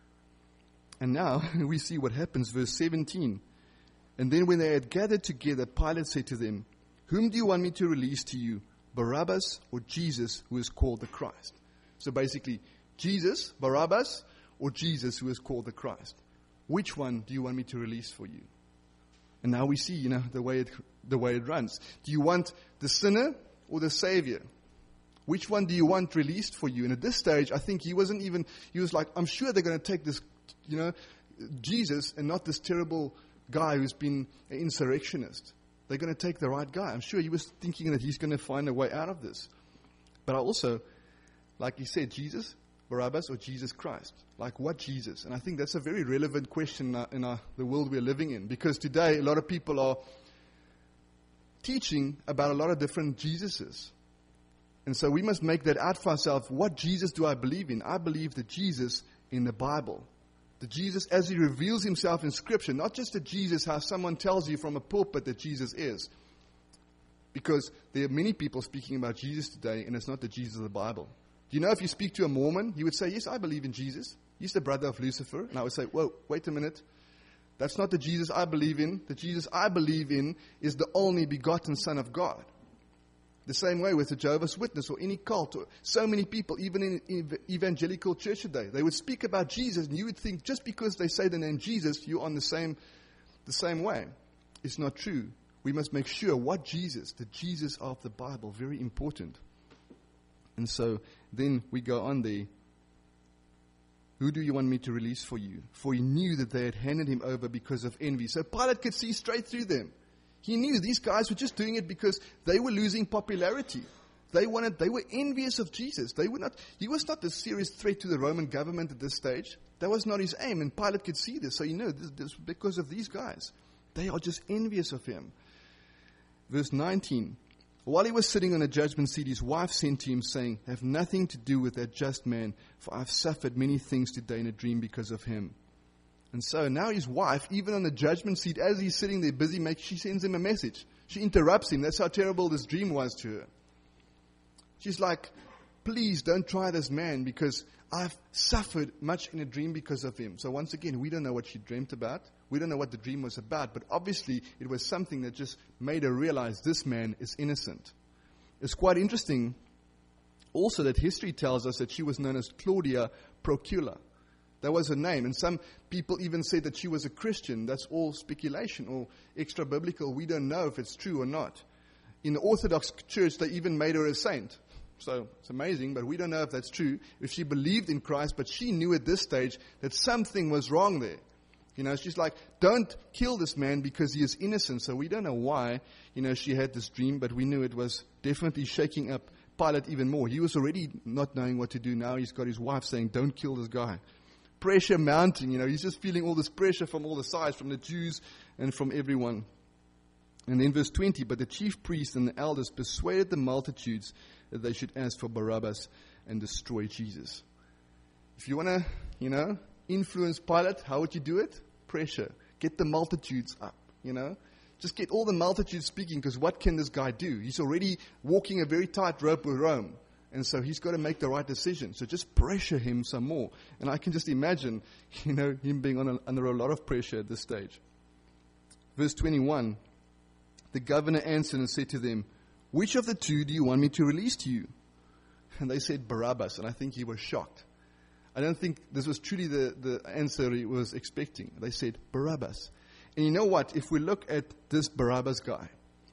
And now we see what happens, verse 17. And then when they had gathered together, Pilate said to them, "Whom do you want me to release to you, Barabbas or Jesus, who is called the Christ?" So basically, Jesus, Barabbas, or Jesus, who is called the Christ. Which one do you want me to release for you? And now we see, the way it runs. Do you want the sinner or the Savior? Which one do you want released for you? And at this stage, I think he was like, I'm sure they're going to take this, Jesus and not this terrible guy who's been an insurrectionist. They're going to take the right guy. I'm sure he was thinking that he's going to find a way out of this. But I also, like he said, Jesus, Barabbas, or Jesus Christ? Like what Jesus? And I think that's a very relevant question in the world we're living in. Because today, a lot of people are teaching about a lot of different Jesuses. And so we must make that out for ourselves. What Jesus do I believe in? I believe the Jesus in the Bible. The Jesus as he reveals himself in Scripture. Not just the Jesus how someone tells you from a pulpit that Jesus is. Because there are many people speaking about Jesus today, and it's not the Jesus of the Bible. Do you know if you speak to a Mormon, he would say, "Yes, I believe in Jesus. He's the brother of Lucifer." And I would say, "Whoa, wait a minute. That's not the Jesus I believe in. The Jesus I believe in is the only begotten Son of God." The same way with the Jehovah's Witness or any cult or so many people, even in evangelical church today. They would speak about Jesus, and you would think just because they say the name Jesus, you're on the same way. It's not true. We must make sure what Jesus, the Jesus of the Bible, very important. And so then we go on there. "Who do you want me to release for you?" For he knew that they had handed him over because of envy. So Pilate could see straight through them. He knew these guys were just doing it because they were losing popularity. They were envious of Jesus. He was not a serious threat to the Roman government at this stage. That was not his aim, and Pilate could see this. So you know, this because of these guys. They are just envious of him. Verse 19. While he was sitting on the judgment seat, his wife sent to him, saying, "Have nothing to do with that just man, for I've suffered many things today in a dream because of him." And so now his wife, even on the judgment seat, as he's sitting there busy she sends him a message. She interrupts him. That's how terrible this dream was to her. She's like, "Please don't try this man because I've suffered much in a dream because of him." So once again, we don't know what she dreamt about. We don't know what the dream was about. But obviously, it was something that just made her realize this man is innocent. It's quite interesting also that history tells us that she was known as Claudia Procula. That was her name. And some people even say that she was a Christian. That's all speculation or extra biblical. We don't know if it's true or not. In the Orthodox Church, they even made her a saint. So it's amazing, but we don't know if that's true. If she believed in Christ, but she knew at this stage that something was wrong there. She's like, "Don't kill this man because he is innocent." So we don't know why, she had this dream, but we knew it was definitely shaking up Pilate even more. He was already not knowing what to do. Now he's got his wife saying, "Don't kill this guy." Pressure mounting, he's just feeling all this pressure from all the sides, from the Jews and from everyone. And then verse 20, "But the chief priests and the elders persuaded the multitudes that they should ask for Barabbas and destroy Jesus." If you want to, influence Pilate, how would you do it? Pressure. Get the multitudes up, Just get all the multitudes speaking, because what can this guy do? He's already walking a very tight rope with Rome. And so he's got to make the right decision. So just pressure him some more. And I can just imagine, him being under a lot of pressure at this stage. Verse 21, "The governor answered and said to them, 'Which of the two do you want me to release to you?' And they said, 'Barabbas.'" And I think he was shocked. I don't think this was truly the answer he was expecting. They said, "Barabbas." And you know what? If we look at this Barabbas guy,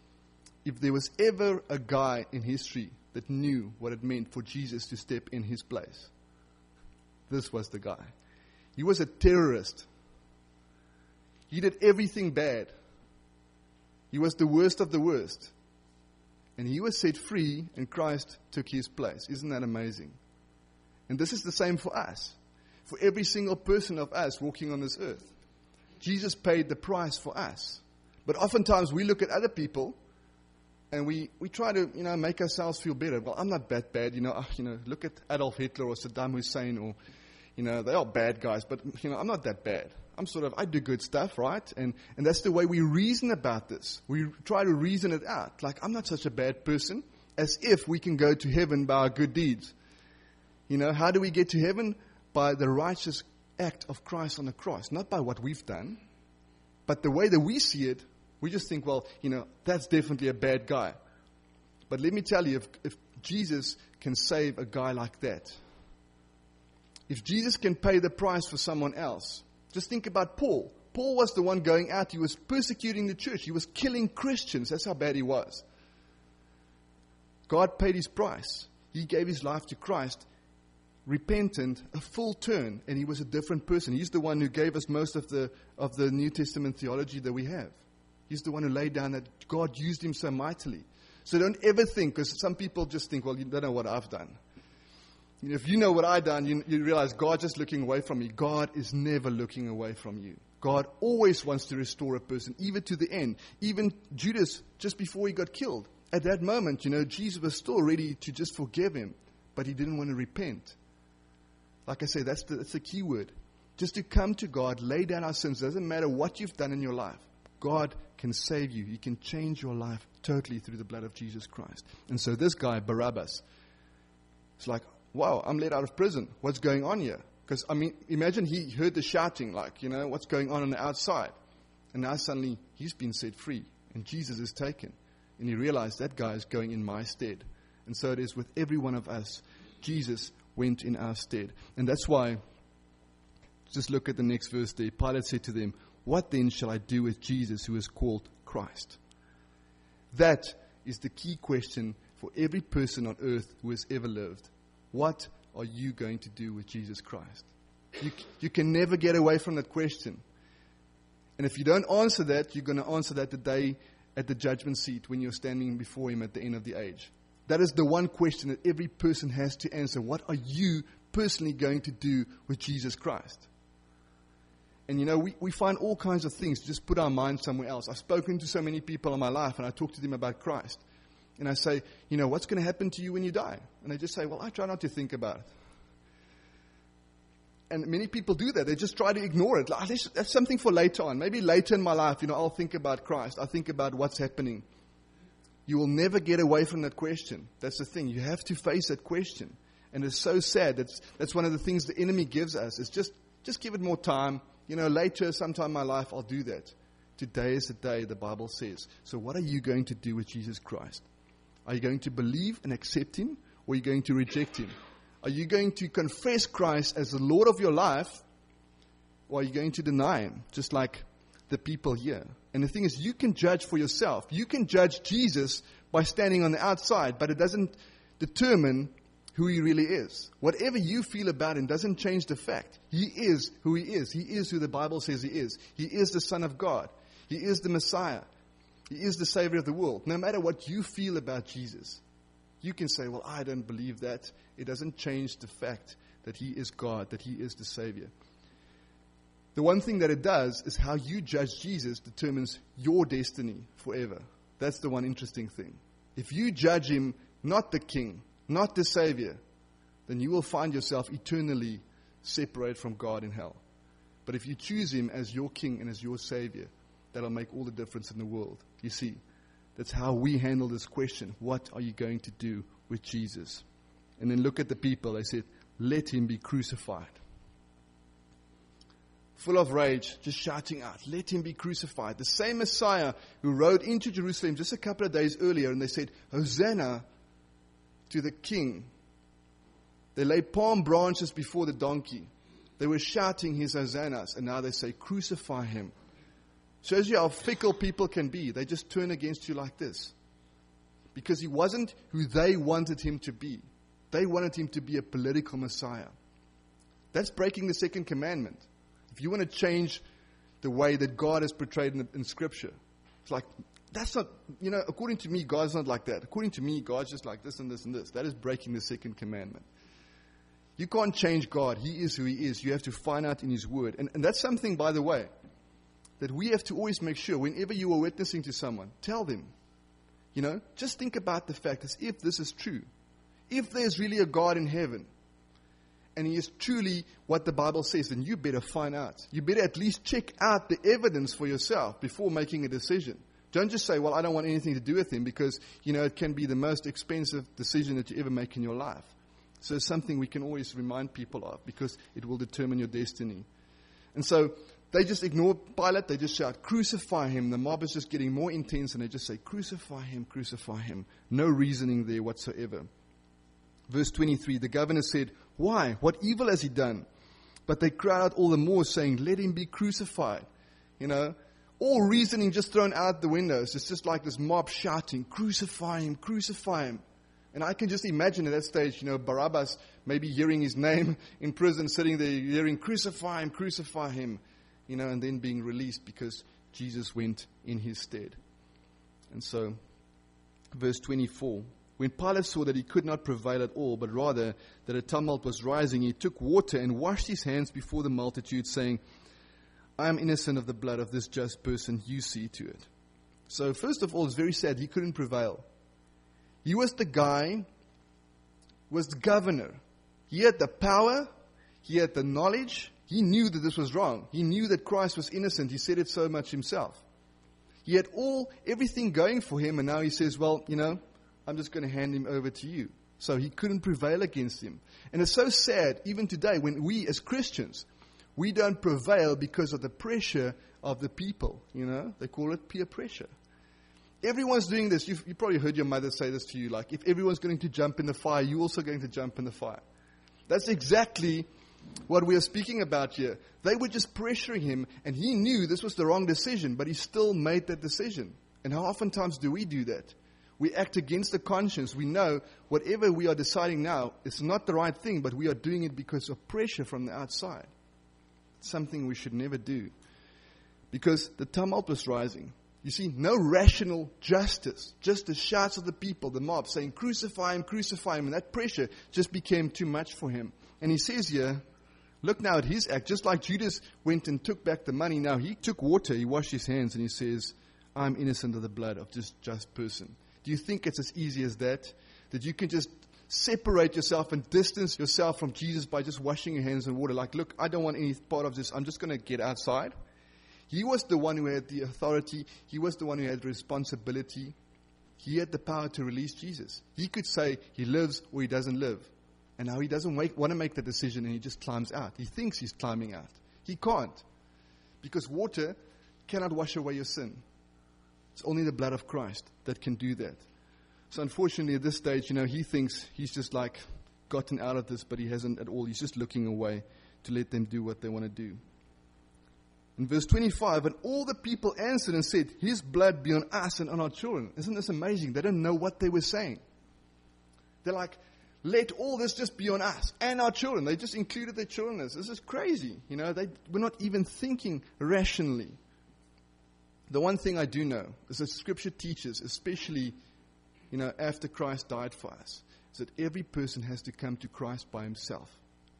if there was ever a guy in history that knew what it meant for Jesus to step in his place, this was the guy. He was a terrorist. He did everything bad. He was the worst of the worst. And he was set free, and Christ took his place. Isn't that amazing? And this is the same for us. For every single person of us walking on this earth. Jesus paid the price for us. But oftentimes we look at other people And we try to, make ourselves feel better. Well, I'm not that bad, look at Adolf Hitler or Saddam Hussein or, they are bad guys, but, I'm not that bad. I do good stuff, right? And that's the way we reason about this. We try to reason it out. Like, I'm not such a bad person, as if we can go to heaven by our good deeds. How do we get to heaven? By the righteous act of Christ on the cross, not by what we've done. But the way that we see it, we just think, well, that's definitely a bad guy. But let me tell you, if Jesus can save a guy like that, if Jesus can pay the price for someone else, just think about Paul. Paul was the one going out. He was persecuting the church. He was killing Christians. That's how bad he was. God paid his price. He gave his life to Christ, repentant, a full turn, and he was a different person. He's the one who gave us most of the New Testament theology that we have. He's the one who laid down that God used him so mightily. So don't ever think, because some people just think, well, you don't know what I've done. If you know what I've done, you realize God's just looking away from me. God is never looking away from you. God always wants to restore a person, even to the end. Even Judas, just before he got killed, at that moment, Jesus was still ready to just forgive him, but he didn't want to repent. Like I say, that's the key word. Just to come to God, lay down our sins. It doesn't matter what you've done in your life. God can save you. He can change your life totally through the blood of Jesus Christ. And so this guy, Barabbas, it's like, wow, I'm let out of prison. What's going on here? Because, imagine he heard the shouting, what's going on the outside. And now suddenly he's been set free. And Jesus is taken. And he realized that guy is going in my stead. And so it is with every one of us. Jesus went in our stead. And that's why, just look at the next verse there. Pilate said to them, what then shall I do with Jesus who is called Christ? That is the key question for every person on earth who has ever lived. What are you going to do with Jesus Christ? You can never get away from that question. And if you don't answer that, you're going to answer that the day at the judgment seat when you're standing before him at the end of the age. That is the one question that every person has to answer. What are you personally going to do with Jesus Christ? And we find all kinds of things to just put our mind somewhere else. I've spoken to so many people in my life and I talk to them about Christ. And I say, what's going to happen to you when you die? And they just say, well, I try not to think about it. And many people do that. They just try to ignore it. That's something for later on. Maybe later in my life, I'll think about Christ. I'll think about what's happening. You will never get away from that question. That's the thing. You have to face that question. And it's so sad. That's one of the things the enemy gives us. It's just give it more time. Later, sometime in my life, I'll do that. Today is the day, the Bible says. So what are you going to do with Jesus Christ? Are you going to believe and accept him, or are you going to reject him? Are you going to confess Christ as the Lord of your life, or are you going to deny him, just like the people here? And the thing is, you can judge for yourself. You can judge Jesus by standing on the outside, but it doesn't determine who he really is. Whatever you feel about him doesn't change the fact. He is who he is. He is who the Bible says he is. He is the Son of God. He is the Messiah. He is the Savior of the world. No matter what you feel about Jesus, you can say, well, I don't believe that. It doesn't change the fact that he is God, that he is the Savior. The one thing that it does is how you judge Jesus determines your destiny forever. That's the one interesting thing. If you judge him not the King, not the Savior, then you will find yourself eternally separated from God in hell. But if you choose him as your King and as your Savior, that'll make all the difference in the world. You see, that's how we handle this question. What are you going to do with Jesus? And then look at the people. They said, let him be crucified. Full of rage, just shouting out, let him be crucified. The same Messiah who rode into Jerusalem just a couple of days earlier, and they said, Hosanna to the King. They laid palm branches before the donkey. They were shouting his hosannas, and now they say, crucify him. Shows you how fickle people can be. They just turn against you like this. Because he wasn't who they wanted him to be. They wanted him to be a political Messiah. That's breaking the second commandment. If you want to change the way that God is portrayed in Scripture, it's like, that's not, according to me, God's not like that. According to me, God's just like this and this and this. That is breaking the second commandment. You can't change God. He is who he is. You have to find out in his word. And that's something, by the way, that we have to always make sure, whenever you are witnessing to someone, tell them. Just think about the fact as if this is true. If there's really a God in heaven, and He is truly what the Bible says, then you better find out. You better at least check out the evidence for yourself before making a decision. Don't just say, well, I don't want anything to do with Him, because, it can be the most expensive decision that you ever make in your life. So it's something we can always remind people of, because it will determine your destiny. And so they just ignore Pilate. They just shout, crucify Him. The mob is just getting more intense, and they just say, crucify Him, crucify Him. No reasoning there whatsoever. Verse 23, the governor said, why? What evil has He done? But they cried out all the more, saying, let Him be crucified. All reasoning just thrown out the windows. It's just like this mob shouting, crucify Him, crucify Him. And I can just imagine at that stage, Barabbas maybe hearing his name in prison, sitting there hearing, crucify Him, and then being released because Jesus went in His stead. And so, verse 24, when Pilate saw that he could not prevail at all, but rather that a tumult was rising, he took water and washed his hands before the multitude, saying, I am innocent of the blood of this just person, you see to it. So first of all, it's very sad, he couldn't prevail. He was the guy, was the governor. He had the power, he had the knowledge, he knew that this was wrong. He knew that Christ was innocent, he said it so much himself. He had everything going for him, and now he says, well, I'm just going to hand Him over to you. So he couldn't prevail against Him. And it's so sad, even today, when we as Christians, we don't prevail because of the pressure of the people. They call it peer pressure. Everyone's doing this. You probably heard your mother say this to you, like, if everyone's going to jump in the fire, you're also going to jump in the fire. That's exactly what we are speaking about here. They were just pressuring him, and he knew this was the wrong decision, but he still made that decision. And how oftentimes do we do that? We act against the conscience. We know whatever we are deciding now is not the right thing, but we are doing it because of pressure from the outside. It's something we should never do. Because the tumult was rising. You see, no rational justice, just the shouts of the people, the mob, saying, crucify Him, and that pressure just became too much for him. And he says here, look now at his act, just like Judas went and took back the money, now he took water, he washed his hands, and he says, I'm innocent of the blood of this just person. Do you think it's as easy as that? That you can just separate yourself and distance yourself from Jesus by just washing your hands in water? Like, look, I don't want any part of this. I'm just going to get outside. He was the one who had the authority. He was the one who had the responsibility. He had the power to release Jesus. He could say He lives or He doesn't live. And now He doesn't want to make the decision, and He just climbs out. He thinks He's climbing out. He can't. Because water cannot wash away your sin. It's only the blood of Christ that can do that. So unfortunately at this stage, he thinks he's just like gotten out of this, but he hasn't at all. He's just looking away to let them do what they want to do. In verse 25, and all the people answered and said, His blood be on us and on our children. Isn't this amazing? They don't know what they were saying. They're like, let all this just be on us and our children. They just included their children in this. This is crazy. They were not even thinking rationally. The one thing I do know is that Scripture teaches, especially, after Christ died for us, is that every person has to come to Christ by himself.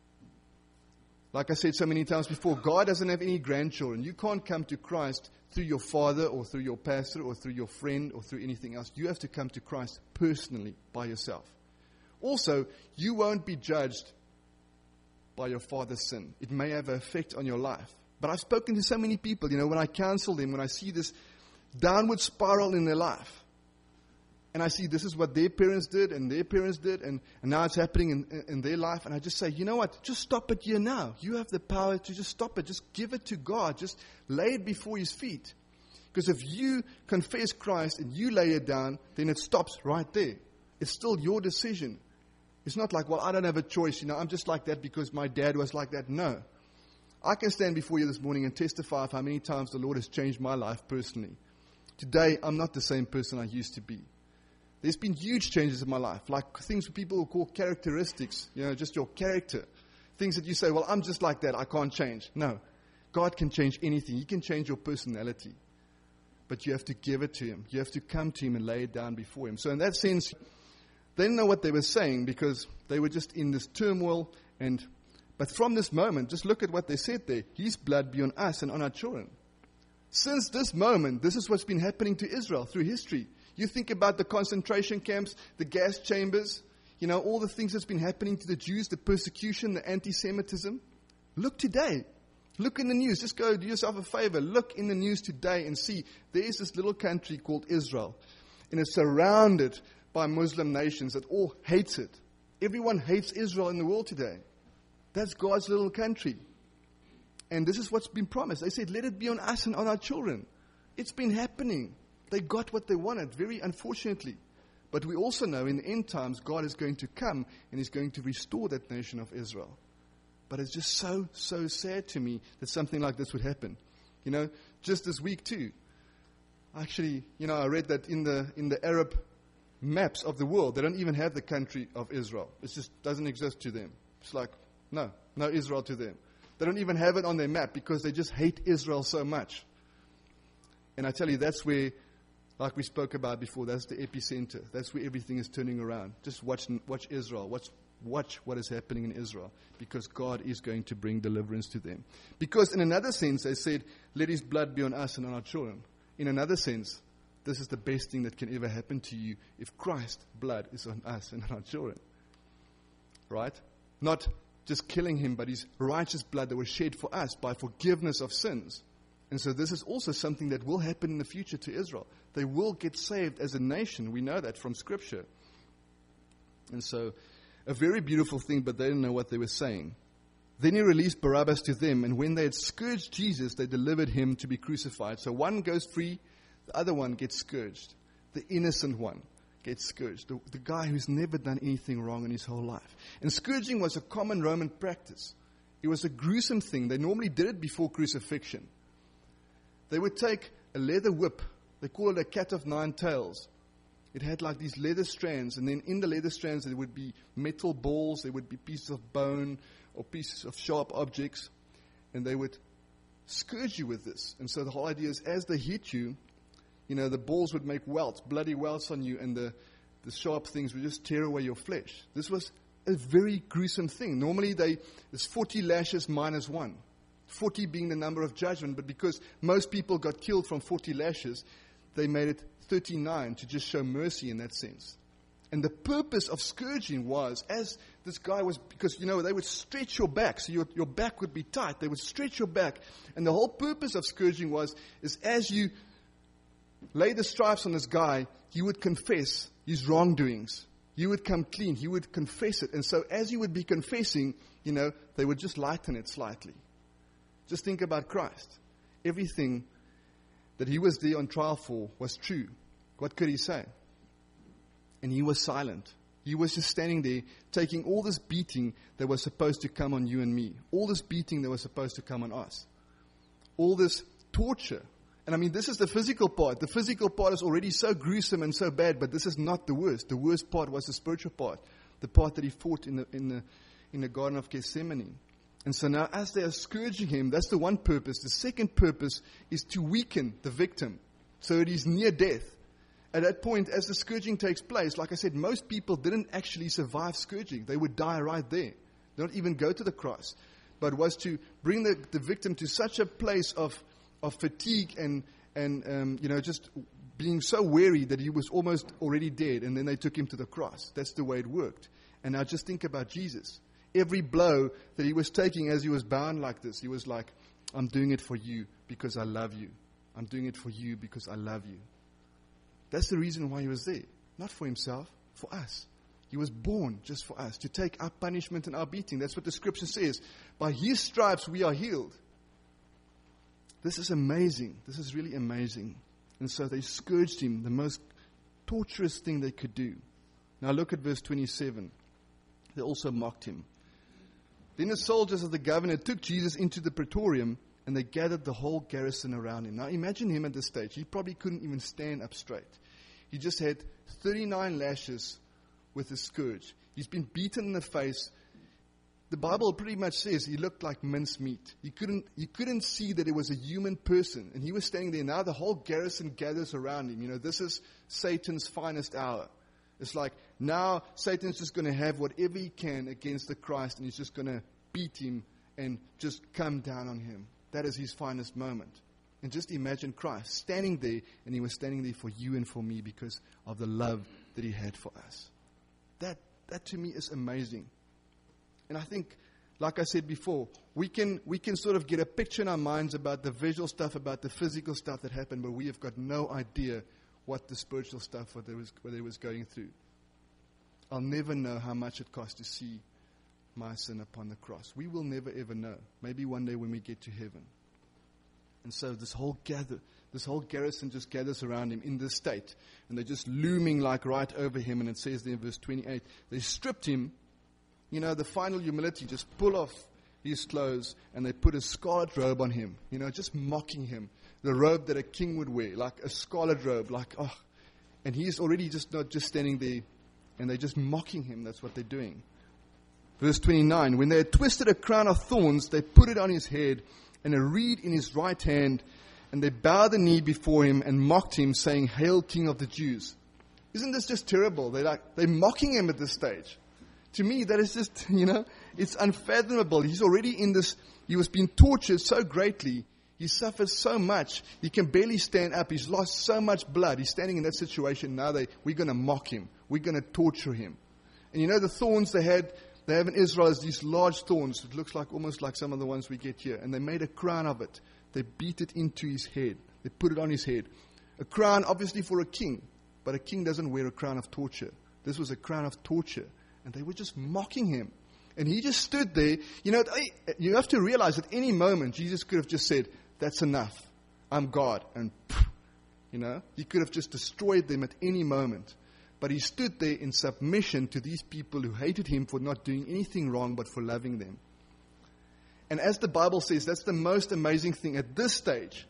Like I said so many times before, God doesn't have any grandchildren. You can't come to Christ through your father or through your pastor or through your friend or through anything else. You have to come to Christ personally by yourself. Also, you won't be judged by your father's sin. It may have an effect on your life. But I've spoken to so many people, when I counsel them, when I see this downward spiral in their life, and I see this is what their parents did and their parents did, and now it's happening in their life, and I just say, you know what, just stop it here now. You have the power to just stop it. Just give it to God. Just lay it before His feet. Because if you confess Christ and you lay it down, then it stops right there. It's still your decision. It's not like, well, I don't have a choice. I'm just like that because my dad was like that. No. I can stand before you this morning and testify of how many times the Lord has changed my life personally. Today, I'm not the same person I used to be. There's been huge changes in my life, like things people will call characteristics, just your character. Things that you say, well, I'm just like that, I can't change. No, God can change anything. He can change your personality. But you have to give it to Him. You have to come to Him and lay it down before Him. So in that sense, they didn't know what they were saying because they were just in this turmoil. But from this moment, just look at what they said there. His blood be on us and on our children. Since this moment, this is what's been happening to Israel through history. You think about the concentration camps, the gas chambers, all the things that's been happening to the Jews, the persecution, the anti-Semitism. Look today. Look in the news. Just go do yourself a favor. Look in the news today and see there is this little country called Israel. And it's surrounded by Muslim nations that all hates it. Everyone hates Israel in the world today. That's God's little country. And this is what's been promised. They said, let it be on us and on our children. It's been happening. They got what they wanted, very unfortunately. But we also know in the end times, God is going to come and He's going to restore that nation of Israel. But it's just so sad to me that something like this would happen. Just this week too. Actually, I read that in the Arab maps of the world, they don't even have the country of Israel. It just doesn't exist to them. It's like, no Israel to them. They don't even have it on their map because they just hate Israel so much. And I tell you, that's where, like we spoke about before, that's the epicenter. That's where everything is turning around. Just watch Israel. Watch what is happening in Israel, because God is going to bring deliverance to them. Because in another sense, they said, let His blood be on us and on our children. In another sense, this is the best thing that can ever happen to you if Christ's blood is on us and on our children. Right? Not just killing Him, but His righteous blood that was shed for us by forgiveness of sins. And so this is also something that will happen in the future to Israel. They will get saved as a nation. We know that from Scripture. And so, a very beautiful thing, but they didn't know what they were saying. Then He released Barabbas to them, and when they had scourged Jesus, they delivered Him to be crucified. So one goes free, the other one gets scourged. The innocent one gets scourged. The guy who's never done anything wrong in his whole life. And scourging was a common Roman practice. It was a gruesome thing. They normally did it before crucifixion. They would take a leather whip. They call it a cat of nine tails. It had like these leather strands, and then in the leather strands there would be metal balls, there would be pieces of bone or pieces of sharp objects, and they would scourge you with this. And so the whole idea is, as they hit you, the balls would make welts, bloody welts on you, and the sharp things would just tear away your flesh. This was a very gruesome thing. Normally it's 40 lashes minus 1. 40 being the number of judgment, but because most people got killed from 40 lashes, they made it 39 to just show mercy in that sense. And the purpose of scourging was, as this guy was, because, they would stretch your back, so your back would be tight. They would stretch your back. And the whole purpose of scourging is as you lay the stripes on this guy, he would confess his wrongdoings. You would come clean. He would confess it. And so as you would be confessing, they would just lighten it slightly. Just think about Christ. Everything that He was there on trial for was true. What could He say? And He was silent. He was just standing there, taking all this beating that was supposed to come on you and me. All this beating that was supposed to come on us. All this torture. And this is the physical part. The physical part is already so gruesome and so bad, but this is not the worst. The worst part was the spiritual part. The part that He fought in the Garden of Gethsemane. And so now, as they are scourging Him, that's the one purpose. The second purpose is to weaken the victim, so it is near death. At that point, as the scourging takes place, like I said, most people didn't actually survive scourging. They would die right there. They don't even go to the cross. But it was to bring the victim to such a place of fatigue and just being so weary that he was almost already dead, and then they took Him to the cross. That's the way it worked. And now just think about Jesus. Every blow that He was taking as He was bound like this, He was like, I'm doing it for you because I love you. I'm doing it for you because I love you. That's the reason why He was there. Not for Himself, for us. He was born just for us, to take our punishment and our beating. That's what the Scripture says. By His stripes we are healed. This is amazing. This is really amazing. And so they scourged Him, the most torturous thing they could do. Now look at verse 27. They also mocked Him. Then the soldiers of the governor took Jesus into the praetorium, and they gathered the whole garrison around Him. Now imagine Him at this stage. He probably couldn't even stand up straight. He just had 39 lashes with a scourge. He's been beaten in the face. The Bible pretty much says He looked like mincemeat. You couldn't see that it was a human person. And He was standing there. Now the whole garrison gathers around Him. This is Satan's finest hour. It's like, now Satan's just going to have whatever he can against the Christ, and he's just going to beat Him and just come down on Him. That is his finest moment. And just imagine Christ standing there, and he was standing there for you and for me because of the love that he had for us. That to me is amazing. And I think, like I said before, we can sort of get a picture in our minds about the visual stuff, about the physical stuff that happened, but we have got no idea what the spiritual stuff what they was going through. I'll never know how much it cost to see my sin upon the cross. We will never ever know. Maybe one day when we get to heaven. And so this whole garrison just gathers around him in this state, and they're just looming like right over him. And it says there in verse 28, they stripped him. You know, the final humility, just pull off his clothes, and they put a scarlet robe on him, you know, just mocking him. The robe that a king would wear, like a scarlet robe, like, oh. And he's already just not just standing there, and they're just mocking him. That's what they're doing. Verse 29, when they had twisted a crown of thorns, they put it on his head, and a reed in his right hand, and they bowed the knee before him and mocked him, saying, "Hail, King of the Jews." Isn't this just terrible? They're mocking him at this stage. To me, that is just, you know, it's unfathomable. He's already in this, he was being tortured so greatly. He suffered so much. He can barely stand up. He's lost so much blood. He's standing in that situation. Now we're going to mock him. We're going to torture him. And you know the thorns they have in Israel is these large thorns. It looks like almost like some of the ones we get here. And they made a crown of it. They beat it into his head. They put it on his head. A crown, obviously, for a king. But a king doesn't wear a crown of torture. This was a crown of torture. And they were just mocking him. And he just stood there. You know, you have to realize at any moment, Jesus could have just said, "That's enough. I'm God." And, you know, he could have just destroyed them at any moment. But he stood there in submission to these people who hated him for not doing anything wrong, but for loving them. And as the Bible says, that's the most amazing thing. At this stage,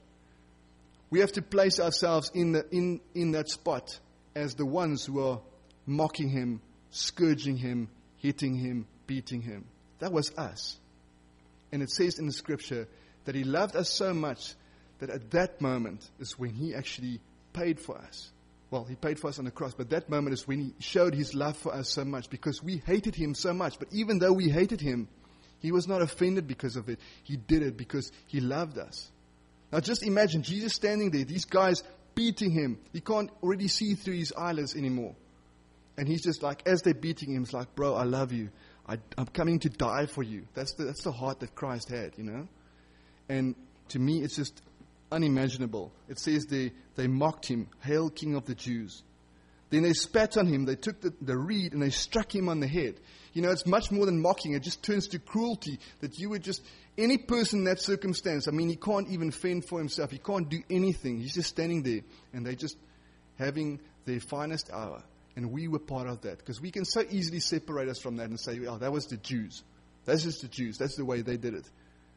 we have to place ourselves in that spot as the ones who are mocking him, scourging him, hitting him, beating him. That was us. And it says in the scripture that he loved us so much that at that moment is when he actually paid for us. Well, he paid for us on the cross, but that moment is when he showed his love for us so much because we hated him so much. But even though we hated him, he was not offended because of it. He did it because he loved us. Now just imagine Jesus standing there, these guys beating him. He can't already see through his eyelids anymore. And he's just like, as they're beating him, he's like, "Bro, I love you. I'm coming to die for you." That's the heart that Christ had, you know. And to me, it's just unimaginable. It says they mocked him, "Hail, King of the Jews." Then they spat on him. They took the reed and they struck him on the head. You know, it's much more than mocking. It just turns to cruelty that you would just, any person in that circumstance, I mean, he can't even fend for himself. He can't do anything. He's just standing there and they're just having their finest hour. And we were part of that because we can so easily separate us from that and say, "Oh, that was the Jews. That's just the Jews. That's the way they did it."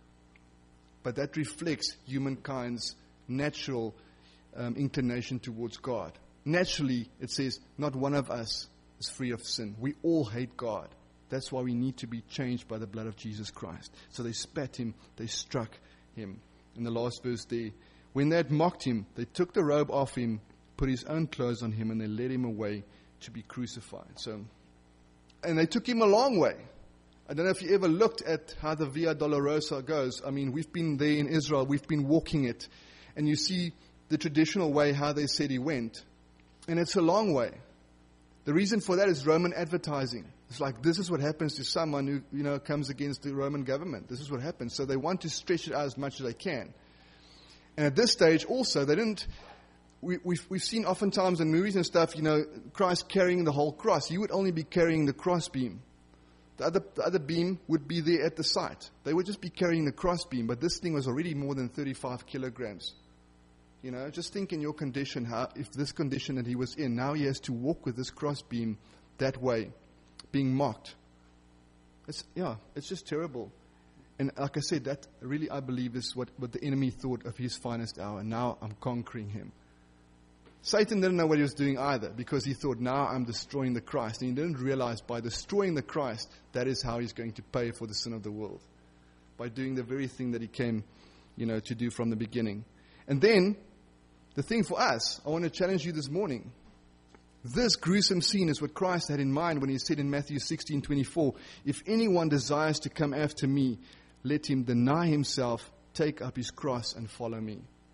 But that reflects humankind's natural inclination towards God. Naturally, it says, not one of us is free of sin. We all hate God. That's why we need to be changed by the blood of Jesus Christ. So they spat him, they struck him. In the last verse there, when they had mocked him, they took the robe off him, put his own clothes on him, and they led him away to be crucified. And they took him a long way. I don't know if you ever looked at how the Via Dolorosa goes. I mean, we've been there in Israel. We've been walking it. And you see the traditional way how they said he went. And it's a long way. The reason for that is Roman advertising. It's like, this is what happens to someone who, you know, comes against the Roman government. This is what happens. So they want to stretch it out as much as they can. And at this stage also, they didn't... We've seen oftentimes in movies and stuff, you know, Christ carrying the whole cross. He would only be carrying the cross beam. The other beam would be there at the site. They would just be carrying the cross beam, but this thing was already more than 35 kilograms. You know, just think in your condition, if this condition that he was in, now he has to walk with this cross beam that way, being mocked. It's just terrible. And like I said, that really, I believe, is what the enemy thought of his finest hour. Now I'm conquering him. Satan didn't know what he was doing either, because he thought, now I'm destroying the Christ. And he didn't realize by destroying the Christ, that is how he's going to pay for the sin of the world. By doing the very thing that he came, you know, to do from the beginning. And then, the thing for us, I want to challenge you this morning. This gruesome scene is what Christ had in mind when he said in Matthew 16:24, "If anyone desires to come after me, let him deny himself, take up his cross, and follow me."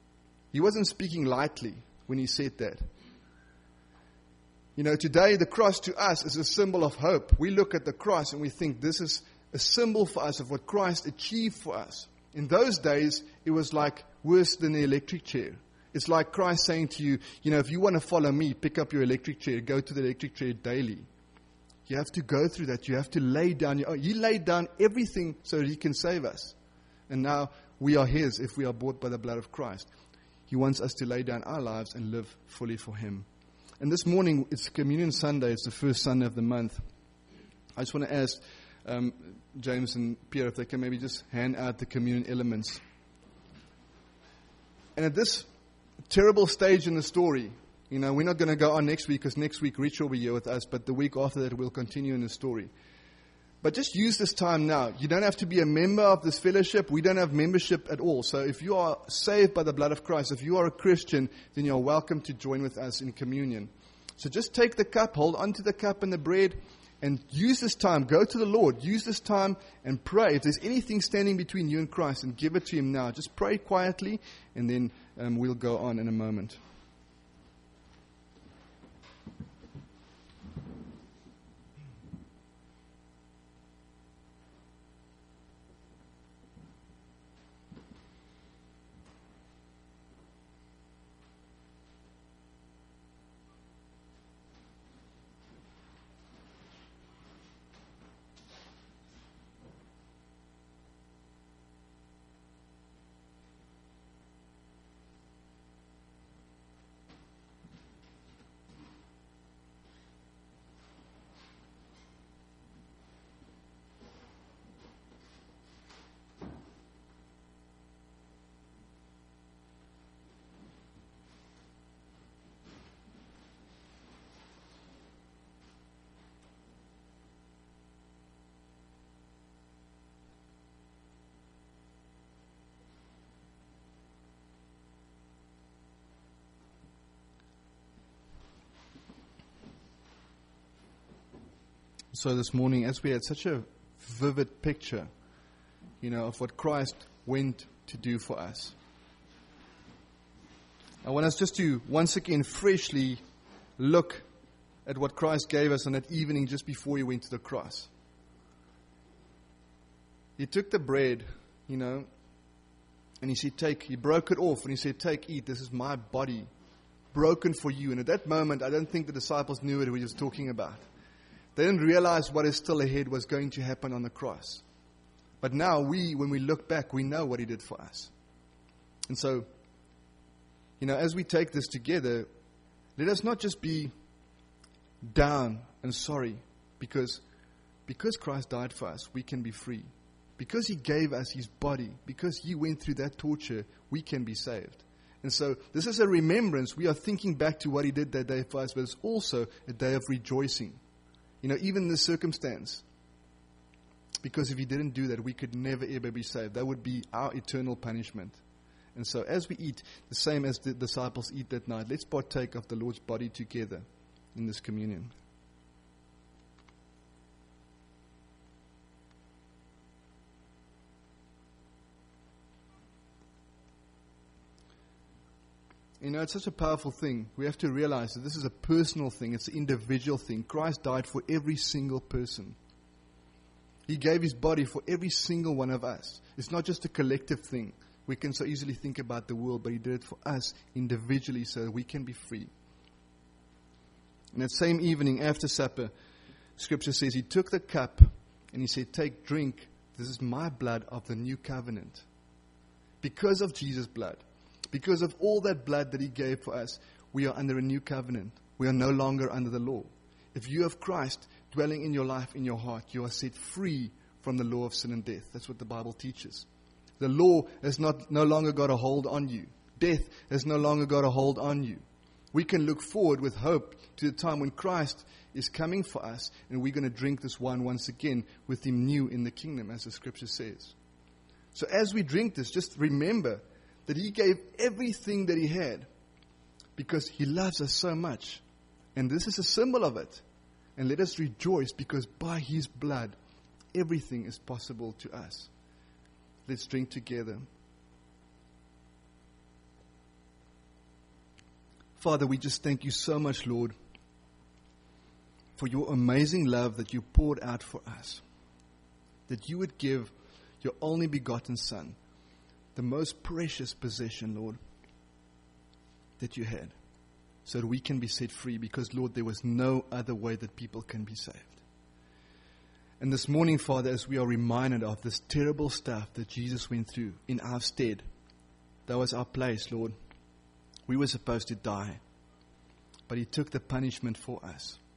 He wasn't speaking lightly when he said that. You know, today the cross to us is a symbol of hope. We look at the cross and we think this is a symbol for us of what Christ achieved for us. In those days, it was like worse than the electric chair. It's like Christ saying to you, you know, if you want to follow me, pick up your electric chair, go to the electric chair daily. You have to go through that. You have to lay down your own. He laid down everything so that he can save us. And now we are his if we are bought by the blood of Christ. He wants us to lay down our lives and live fully for him. And this morning, it's Communion Sunday. It's the first Sunday of the month. I just want to ask James and Pierre if they can maybe just hand out the communion elements. And at this terrible stage in the story, you know, we're not going to go on next week because next week Rich will be here with us, but the week after that we'll continue in the story. But just use this time now. You don't have to be a member of this fellowship. We don't have membership at all. So if you are saved by the blood of Christ, if you are a Christian, then you're welcome to join with us in communion. So just take the cup, hold onto the cup and the bread, and use this time. Go to the Lord. Use this time and pray. If there's anything standing between you and Christ, and give it to him now. Just pray quietly, and then we'll go on in a moment. So this morning, as we had such a vivid picture, you know, of what Christ went to do for us, I want us just to once again freshly look at what Christ gave us on that evening just before he went to the cross. He took the bread, you know, and he said, he broke it off and he said, take, eat, this is my body, broken for you. And at that moment, I don't think the disciples knew what he was talking about. They didn't realize what is still ahead was going to happen on the cross. But now when we look back, we know what he did for us. And so, you know, as we take this together, let us not just be down and sorry because Christ died for us, we can be free. Because he gave us his body, because he went through that torture, we can be saved. And so this is a remembrance. We are thinking back to what he did that day for us, but it's also a day of rejoicing. You know, even in this circumstance. Because if he didn't do that, we could never ever be saved. That would be our eternal punishment. And so as we eat, the same as the disciples eat that night, let's partake of the Lord's body together in this communion. You know, it's such a powerful thing. We have to realize that this is a personal thing. It's an individual thing. Christ died for every single person. He gave his body for every single one of us. It's not just a collective thing. We can so easily think about the world, but he did it for us individually so that we can be free. And that same evening after supper, Scripture says he took the cup and he said, take, drink. This is my blood of the new covenant. Because of Jesus' blood. Because of all that blood that he gave for us, we are under a new covenant. We are no longer under the law. If you have Christ dwelling in your life, in your heart, you are set free from the law of sin and death. That's what the Bible teaches. The law has no longer got a hold on you. Death has no longer got a hold on you. We can look forward with hope to the time when Christ is coming for us, and we're going to drink this wine once again with him new in the kingdom, as the Scripture says. So as we drink this, just remember that he gave everything that he had because he loves us so much. And this is a symbol of it. And let us rejoice because by his blood, everything is possible to us. Let's drink together. Father, we just thank you so much, Lord, for your amazing love that you poured out for us. That you would give your only begotten Son, the most precious possession, Lord, that you had, so that we can be set free, because, Lord, there was no other way that people can be saved. And this morning, Father, as we are reminded of this terrible stuff that Jesus went through in our stead, that was our place, Lord. We were supposed to die, but he took the punishment for us.